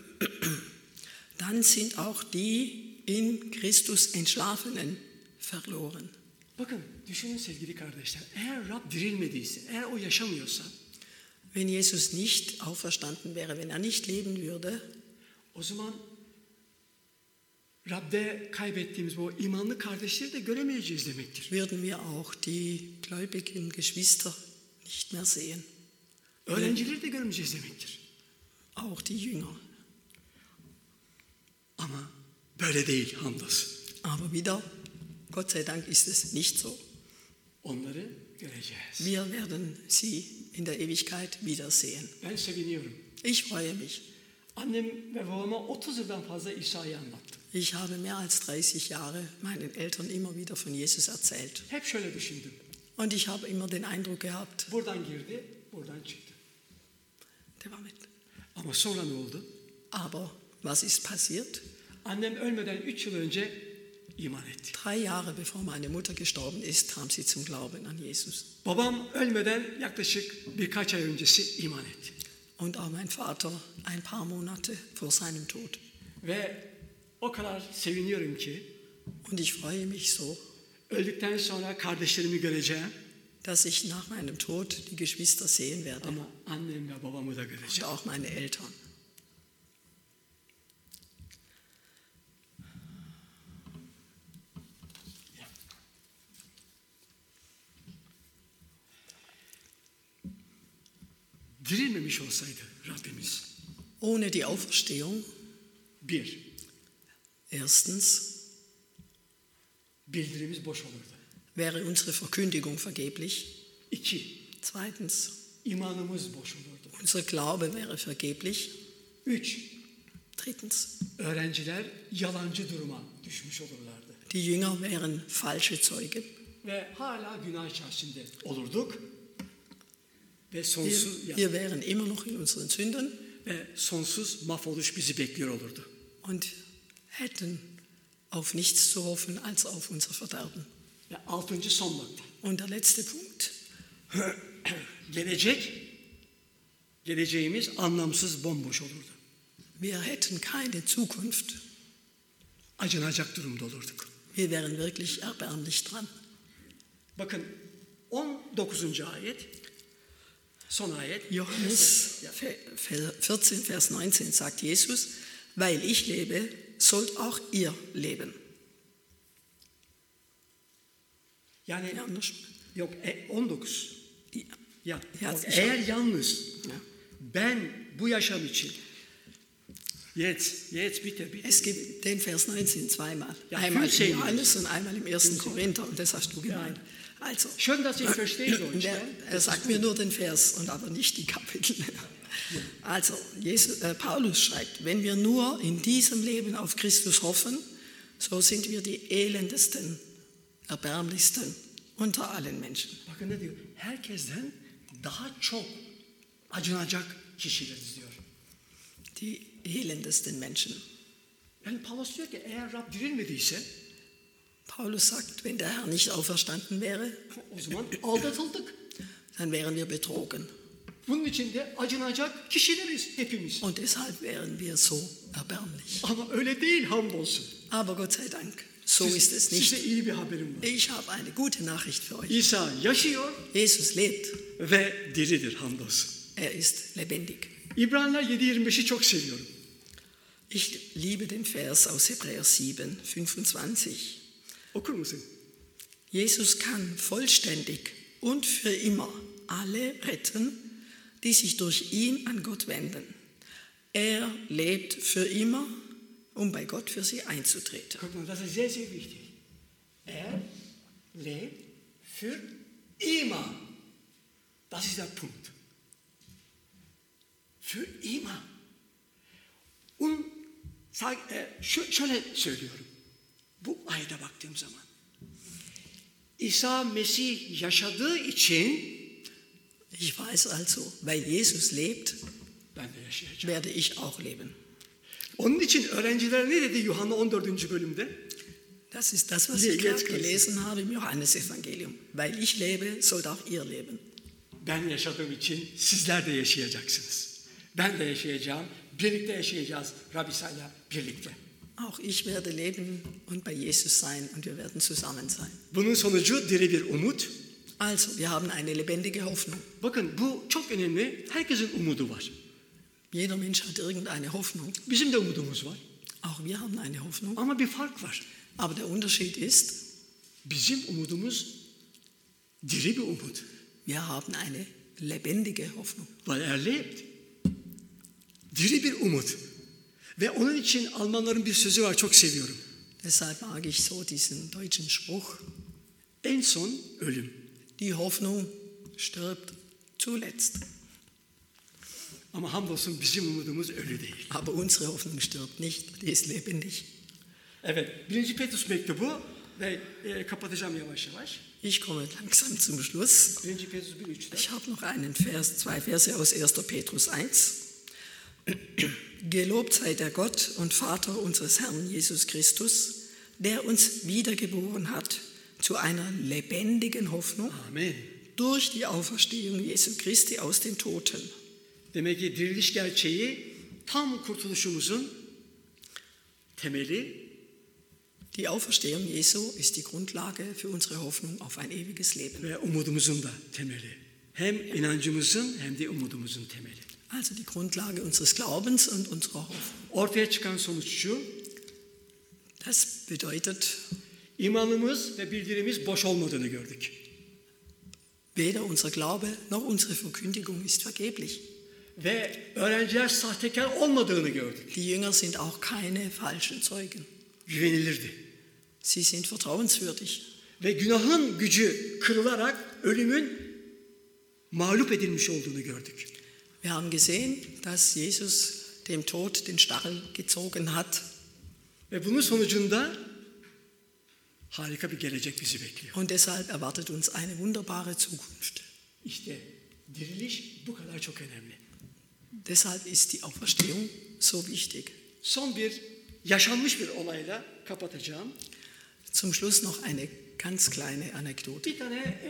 Dann sind auch die in Christus Entschlafenen verloren. Bakın düşünün sevgili kardeşler. Eğer Rab dirilmediyse, eğer o yaşamıyorsa Wenn Jesus nicht auferstanden wäre, wenn er nicht leben würde, o zaman Rab'de kaybettiğimiz bu imanlı kardeşleri de göremeyeceğiz demektir. würden wir auch die gläubigen Geschwister nicht mehr sehen. Öğrencileri de görmeyeceğiz demektir. Auch die Jünger. Ama böyle değil hamdolsun. Aber wieder, Gott sei Dank ist es nicht so. Onları göreceğiz. Wir werden sie in der Ewigkeit wiedersehen. Ben seviniyorum. Ich freue mich. Annem ve babama 30 yıldan fazla İsa'yı anlattım. Ich habe mehr als 30 Jahre meinen Eltern immer wieder von Jesus erzählt. Hep şöyle düşündüm. Und ich habe immer den Eindruck gehabt, Buradan girdi, buradan çıktı. devam et. Ama sonra ne oldu? Aber was ist passiert? Annem ölmeden 3 yıl önce iman etti. 3 Jahre bevor meine Mutter gestorben ist, kam sie zum Glauben an Jesus. Babam ölmeden yaklaşık birkaç ay öncesi iman etti. Und auch mein Vater ein paar Monate vor seinem Tod. Ve o kadar seviniyorum ki Und ich freue mich so, öldükten sonra kardeşlerimi göreceğim dass ich nach meinem Tod die Geschwister sehen werde ama annem ve babamı da und göreceğim. auch meine Eltern. Dirilmemiş olsaydı Rabbimiz. Ohne die Auferstehung, 1. erstens, Bildirimiz boş olurdu. wäre unsere Verkündigung vergeblich. 2. Zweitens, İmanımız boş olurdu. unser Glaube wäre vergeblich. 3. Drittens, Öğrenciler yalancı duruma düşmüş olurlardı. die Jünger wären falsche Zeugen. Ve hala günah içerisinde olurduk. Ve Wir wären immer noch in unseren Sünden ve sonsuz mahvoluş bizi bekliyor olurdu. und hätten auf nichts zu hoffen als auf unser Verderben. Ve 6. son nokta. Und der letzte Punkt, Geleceğimiz anlamsız bomboş olurdu. wir hätten keine Zukunft. Acınacak durumda olurduk. Wir wären wirklich erbärmlich dran. Bakın 19. ayet, son ayet. Johannes 14, Vers 19 sagt Jesus, weil ich lebe, sollt auch ihr leben. Yani Yanlış mı? yok 19. Ya, Ya, bak, eğer yalnız Ja. ben bu yaşam için jetzt bitte. Es gibt den Vers 19 zweimal. Ja, Einmal in 15. Johannes und einmal im 1. Korinther. Und das hast du gemeint. Also, Schön, dass ich verstehe Deutsch. er sagt mir nur den Vers und aber nicht die Kapitel. Also, Paulus schreibt, wenn wir nur in diesem Leben auf Christus hoffen, so sind wir die elendesten, erbärmlichsten unter allen Menschen. Bakın ne diyor? Herkesten daha çok acınacak kişileriz diyor. Die elendesten Menschen. Yani Paulus diyor ki eğer Rab dirilmediyse Paulus sagt, wenn der Herr nicht auferstanden wäre, o zaman aldatıldık. dann wären wir betrogen. Bunun için de acınacak kişileriz hepimiz. Und deshalb wären wir so erbärmlich. Ama öyle değil hamdolsun. Aber Gott sei Dank, so ist es Size nicht. iyi bir haberim var. Ich habe eine gute Nachricht für euch. İsa yaşıyor Jesus lebt. ve diridir hamdolsun. Er ist lebendig. İbraniler 7.25'i çok seviyorum. Ich liebe den Vers aus Hebräer 7,25. Okur musun? Jesus kann vollständig und für immer alle retten, die sich durch ihn an Gott wenden. Er lebt für immer, um bei Gott für sie einzutreten. Guck mal, das ist sehr, sehr wichtig. Er lebt für immer. Das ist der Punkt. Für immer. Und şöyle söylüyorum. Bu ayete baktığım zaman. İsa Mesih yaşadığı için Ich weiß also, weil Jesus lebt, ben de yaşayacağım. werde ich auch leben. Onun için öğrenciler ne dedi Yuhanna 14. bölümde? Das ist das, was ich gerade gelesen habe im Johannesevangelium. Weil ich lebe, sollt auch ihr leben. Ben yaşadığım için sizler de yaşayacaksınız. Ben de yaşayacağım. Birlikte yaşayacağız Rabbi İsa'yla birlikte. Auch ich werde leben und bei Jesus sein und wir werden zusammen sein. Bunun sonucu diri bir umut. Also, wir haben eine lebendige Hoffnung. Bakın bu çok önemli. Herkesin umudu var. Jeder Mensch hat irgendeine Hoffnung. Bizim de umudumuz var. Auch wir haben eine Hoffnung. Ama bir fark var. Aber der Unterschied ist, Bizim umudumuz diri bir umut. wir haben eine lebendige Hoffnung. Weil er lebt. Diri bir umut. Ve onun için Almanların bir sözü var, çok seviyorum. Deshalb mag ich so diesen deutschen Spruch. En son ölüm. Die Hoffnung stirbt zuletzt. Ama hamdolsun bizim umudumuz ölü değil. Aber unsere Hoffnung stirbt nicht, die ist lebendig. Evet, 1. Petrus mektubu ve kapatacağım yavaş yavaş. Ich komme langsam zum Schluss. 1. Petrus 1.3'te. Ich habe noch zwei Verse aus 1. Petrus 1. Gelobt sei der Gott und Vater unseres Herrn Jesus Christus, der uns wiedergeboren hat zu einer lebendigen Hoffnung Amen. durch die Auferstehung Jesu Christi aus den Toten. Demek ki diriliş gerçeği tam kurtuluşumuzun temeli. Die Auferstehung Jesu ist die Grundlage für unsere Hoffnung auf ein ewiges Leben. Ve umudumuzun da temeli. Hem inancımızın hem de umudumuzun temeli. Also die Grundlage unseres Glaubens und unserer Hoffnung. Ortaya çıkan sonuç şu. Das bedeutet, İmanımız ve bildirimiz boş olmadığını gördük. weder unser Glaube noch unsere Verkündigung ist vergeblich. Ve öğrenciler sahtekar olmadığını gördük. Die Jünger sind auch keine falschen Zeugen. Güvenilirdi. Sie sind vertrauenswürdig. Ve günahın gücü kırılarak ölümün mağlup edilmiş olduğunu gördük. Wir haben gesehen, dass Jesus dem Tod den Stachel gezogen hat. Ve bunun sonucunda harika bir gelecek bizi bekliyor. Und deshalb erwartet uns eine wunderbare Zukunft. İşte diriliş bu kadar çok önemli. Deshalb ist die Auferstehung so wichtig. Son bir yaşanmış bir olayla kapatacağım. Zum Schluss noch eine ganz kleine Anekdote. Bir tane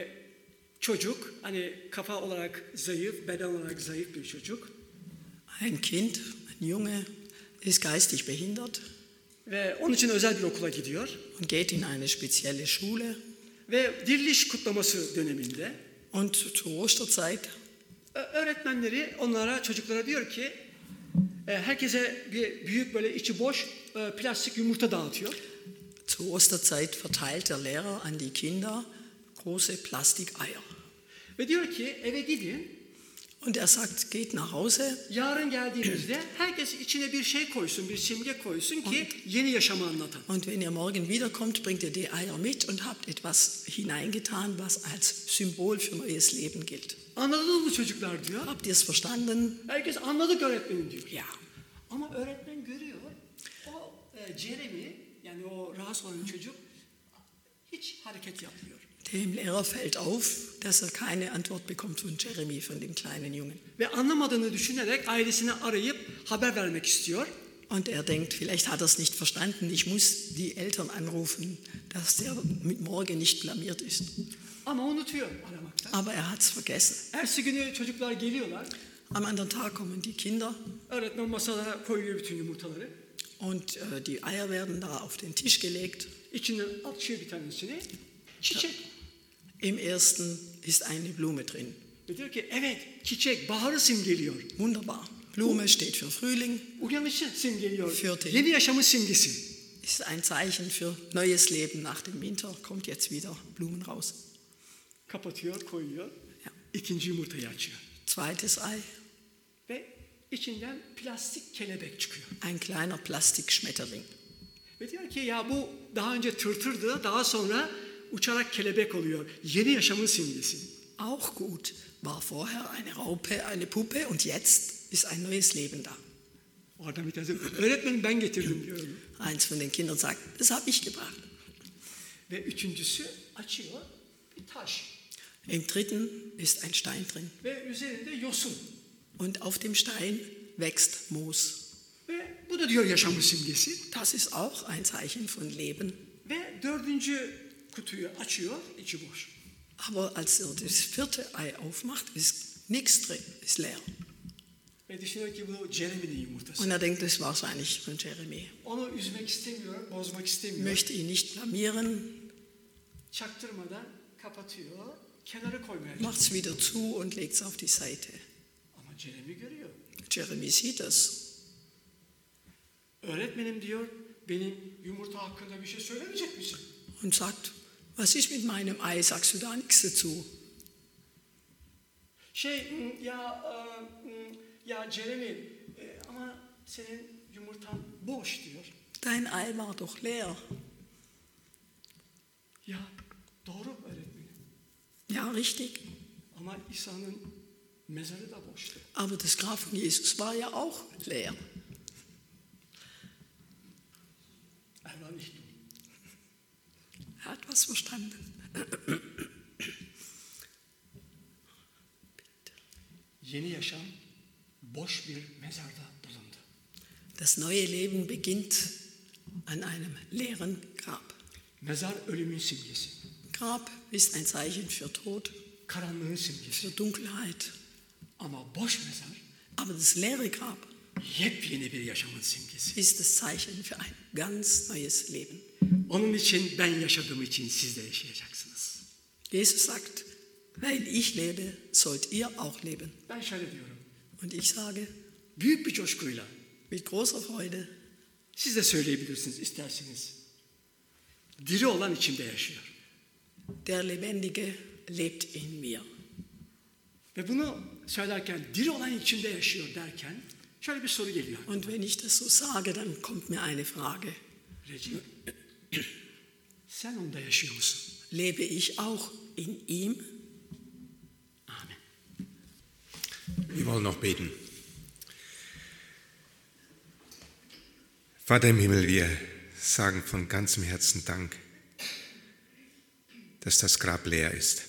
çocuk, hani kafa olarak zayıf, beden olarak zayıf bir çocuk. Ein Kind, ein Junge, ist geistig behindert Ve onun için özel bir okula gidiyor. und geht in eine spezielle Schule. Ve diriliş kutlaması döneminde Und zur Osterzeit öğretmenleri çocuklara diyor ki herkese bir büyük böyle içi boş plastik yumurta dağıtıyor. Zur Osterzeit verteilt der Lehrer an die Kinder große Plastikeier. Ve diyor ki eve gidin. Und er sagt, geht nach Hause Yarın geldiğinizde herkes içine bir şey koysun, bir simge koysun ki yeni yaşamı anlatan. und wenn ihr morgen wiederkommt, bringt ihr die Eier mit und habt etwas hineingetan, was als Symbol für neues Leben gilt. Anladınız mı çocuklar diyor. Habt ihr es verstanden? Herkes anladık öğretmenim diyor. Ja. Ama öğretmen görüyor. O Jeremy, yani o rahatsız olan çocuk hiç hareket yapmıyor. Dem Lehrer fällt auf, dass er keine Antwort bekommt von Jeremy, von dem kleinen Jungen. Ve anlamadığını düşünerek ailesini arayıp haber vermek istiyor. Und er denkt, vielleicht hat er es nicht verstanden, ich muss die Eltern anrufen, dass der mit morgen nicht blamiert ist. Ama unutuyor aramakta. Aber er hat es vergessen. Ertesi günü çocuklar geliyorlar. Am anderen Tag kommen die Kinder Öğretmen masada koyuyor bütün yumurtaları. und die Eier werden da auf den Tisch gelegt. İçinden atıyor bir tanesini. Çiçek. Im ersten ist eine Blume drin. Ve diyor ki evet çiçek baharı simgeliyor. Wunderbar. Blume steht für Frühling, Uyanışı simgeliyor. Führte. Yeni yaşamın simgesi. ist ein Zeichen für neues Leben nach dem Winter, kommt jetzt wieder Blumen raus. Kapatıyor, koyuyor. Ja. İkinci yumurtayı açıyor. Zweites Ei, Ve içinden plastik kelebek çıkıyor. ein kleiner Plastikschmetterling. Ve diyor ki ya bu daha önce tırtırdı, daha sonra uçarak kelebek oluyor. Yeni yaşamın simgesi. Auch gut, war vorher eine Raupe, eine Puppe und jetzt ist ein neues Leben da. Oradan bir tanesi, öğretmenim ben getirdim diyor. Eins von den Kindern sagt, das habe ich gebracht. Ve üçüncüsü açıyor bir taş. Im dritten ist ein Stein drin Ve üzerinde yosun. und auf dem Stein wächst Moos. Ve bu da diyor yaşamın simgesi. Das ist auch ein Zeichen von Leben. Ve dördüncü kutuyu açıyor, içi boş. Aber als er das vierte Ei aufmacht, ist nichts drin, ist leer. Ve düşünüyor ki bu Jeremy'nin yumurtası. Und er denkt, das ist wahrscheinlich von Jeremy. Onu üzmek istemiyor, bozmak istemiyor. Möchte ihn nicht blamieren, Çaktırmadan kapatıyor, kenara koymaya çalışıyor. macht es wieder zu und legt es auf die Seite. Ama Jeremy görüyor. Jeremy sieht das. Öğretmenim diyor, benim yumurta hakkında bir şey söylemeyecek misin? Und sagt, was ist mit meinem Ei, sagst du da nichts dazu? Ya Jeremy, ama senin yumurtan boş diyor. Dein Ei war doch leer. Ya doğru öğretmenim. Ja, richtig. Ama İsa'nın mezarı da boştu. Aber das Grab von Jesus war ja auch leer. Er war nicht dumm. Er hat was verstanden. Yeni yaşam boş bir mezarda bulundu. Das neue Leben beginnt an einem leeren Grab. Mezar ölümün simgesi. Grab ist ein Zeichen für Tod, Karanlığın simgesi. für Dunkelheit. Ama boş mezar Aber das leere Grab yepyeni bir yaşamın simgesi. ist das Zeichen für ein ganz neues Leben. Onun için ben yaşadığım için siz de yaşayacaksınız. Jesus sagt, weil ich lebe, sollt ihr auch leben. Ben şöyle diyorum. Und ich sage, Büyük bir coşkuyla mit großer Freude, siz de söyleyebilirsiniz isterseniz. Diri olan içimde yaşıyor. der Lebendige lebt in mir. Ve bunu söylerken diri olan içimde yaşıyor derken şöyle bir soru geliyor. Und wenn ich das so sage, dann kommt mir eine Frage. Recep, sen onda yaşıyor musun? Lebe ich auch in ihm? Amen. Wir wollen noch beten. Vater im Himmel, wir sagen von ganzem Herzen Dank, dass das Grab leer ist.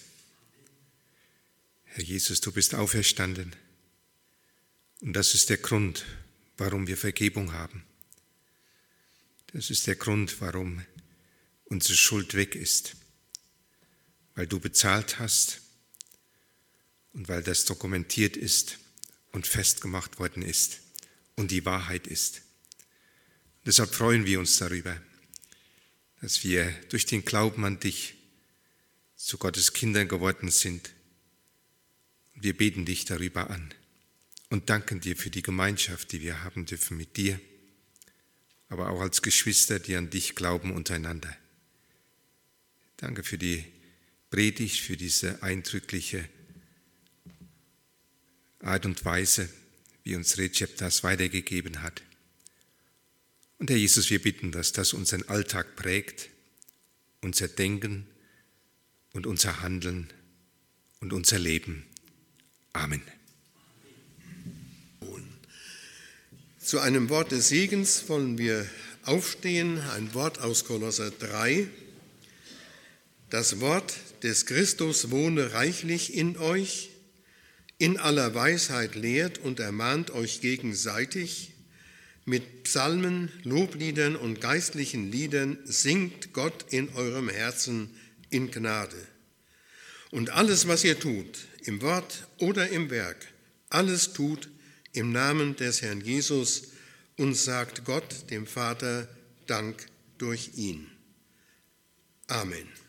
Herr Jesus, du bist auferstanden und das ist der Grund, warum wir Vergebung haben. Das ist der Grund, warum unsere Schuld weg ist, weil du bezahlt hast und weil das dokumentiert ist und festgemacht worden ist und die Wahrheit ist. Deshalb freuen wir uns darüber, dass wir durch den Glauben an dich zu Gottes Kindern geworden sind. Wir beten dich darüber an und danken dir für die Gemeinschaft, die wir haben dürfen mit dir, aber auch als Geschwister, die an dich glauben untereinander. Danke für die Predigt, für diese eindrückliche Art und Weise, wie uns Recep das weitergegeben hat. Und Herr Jesus, wir bitten, dass das unseren Alltag prägt, unser Denken und unser Handeln und unser Leben. Amen. Zu einem Wort des Segens wollen wir aufstehen, ein Wort aus Kolosser 3. Das Wort des Christus wohne reichlich in euch, in aller Weisheit lehrt und ermahnt euch gegenseitig, mit Psalmen, Lobliedern und geistlichen Liedern singt Gott in eurem Herzen in Gnade. Und alles, was ihr tut, im Wort oder im Werk, alles tut im Namen des Herrn Jesus und sagt Gott, dem Vater, Dank durch ihn. Amen.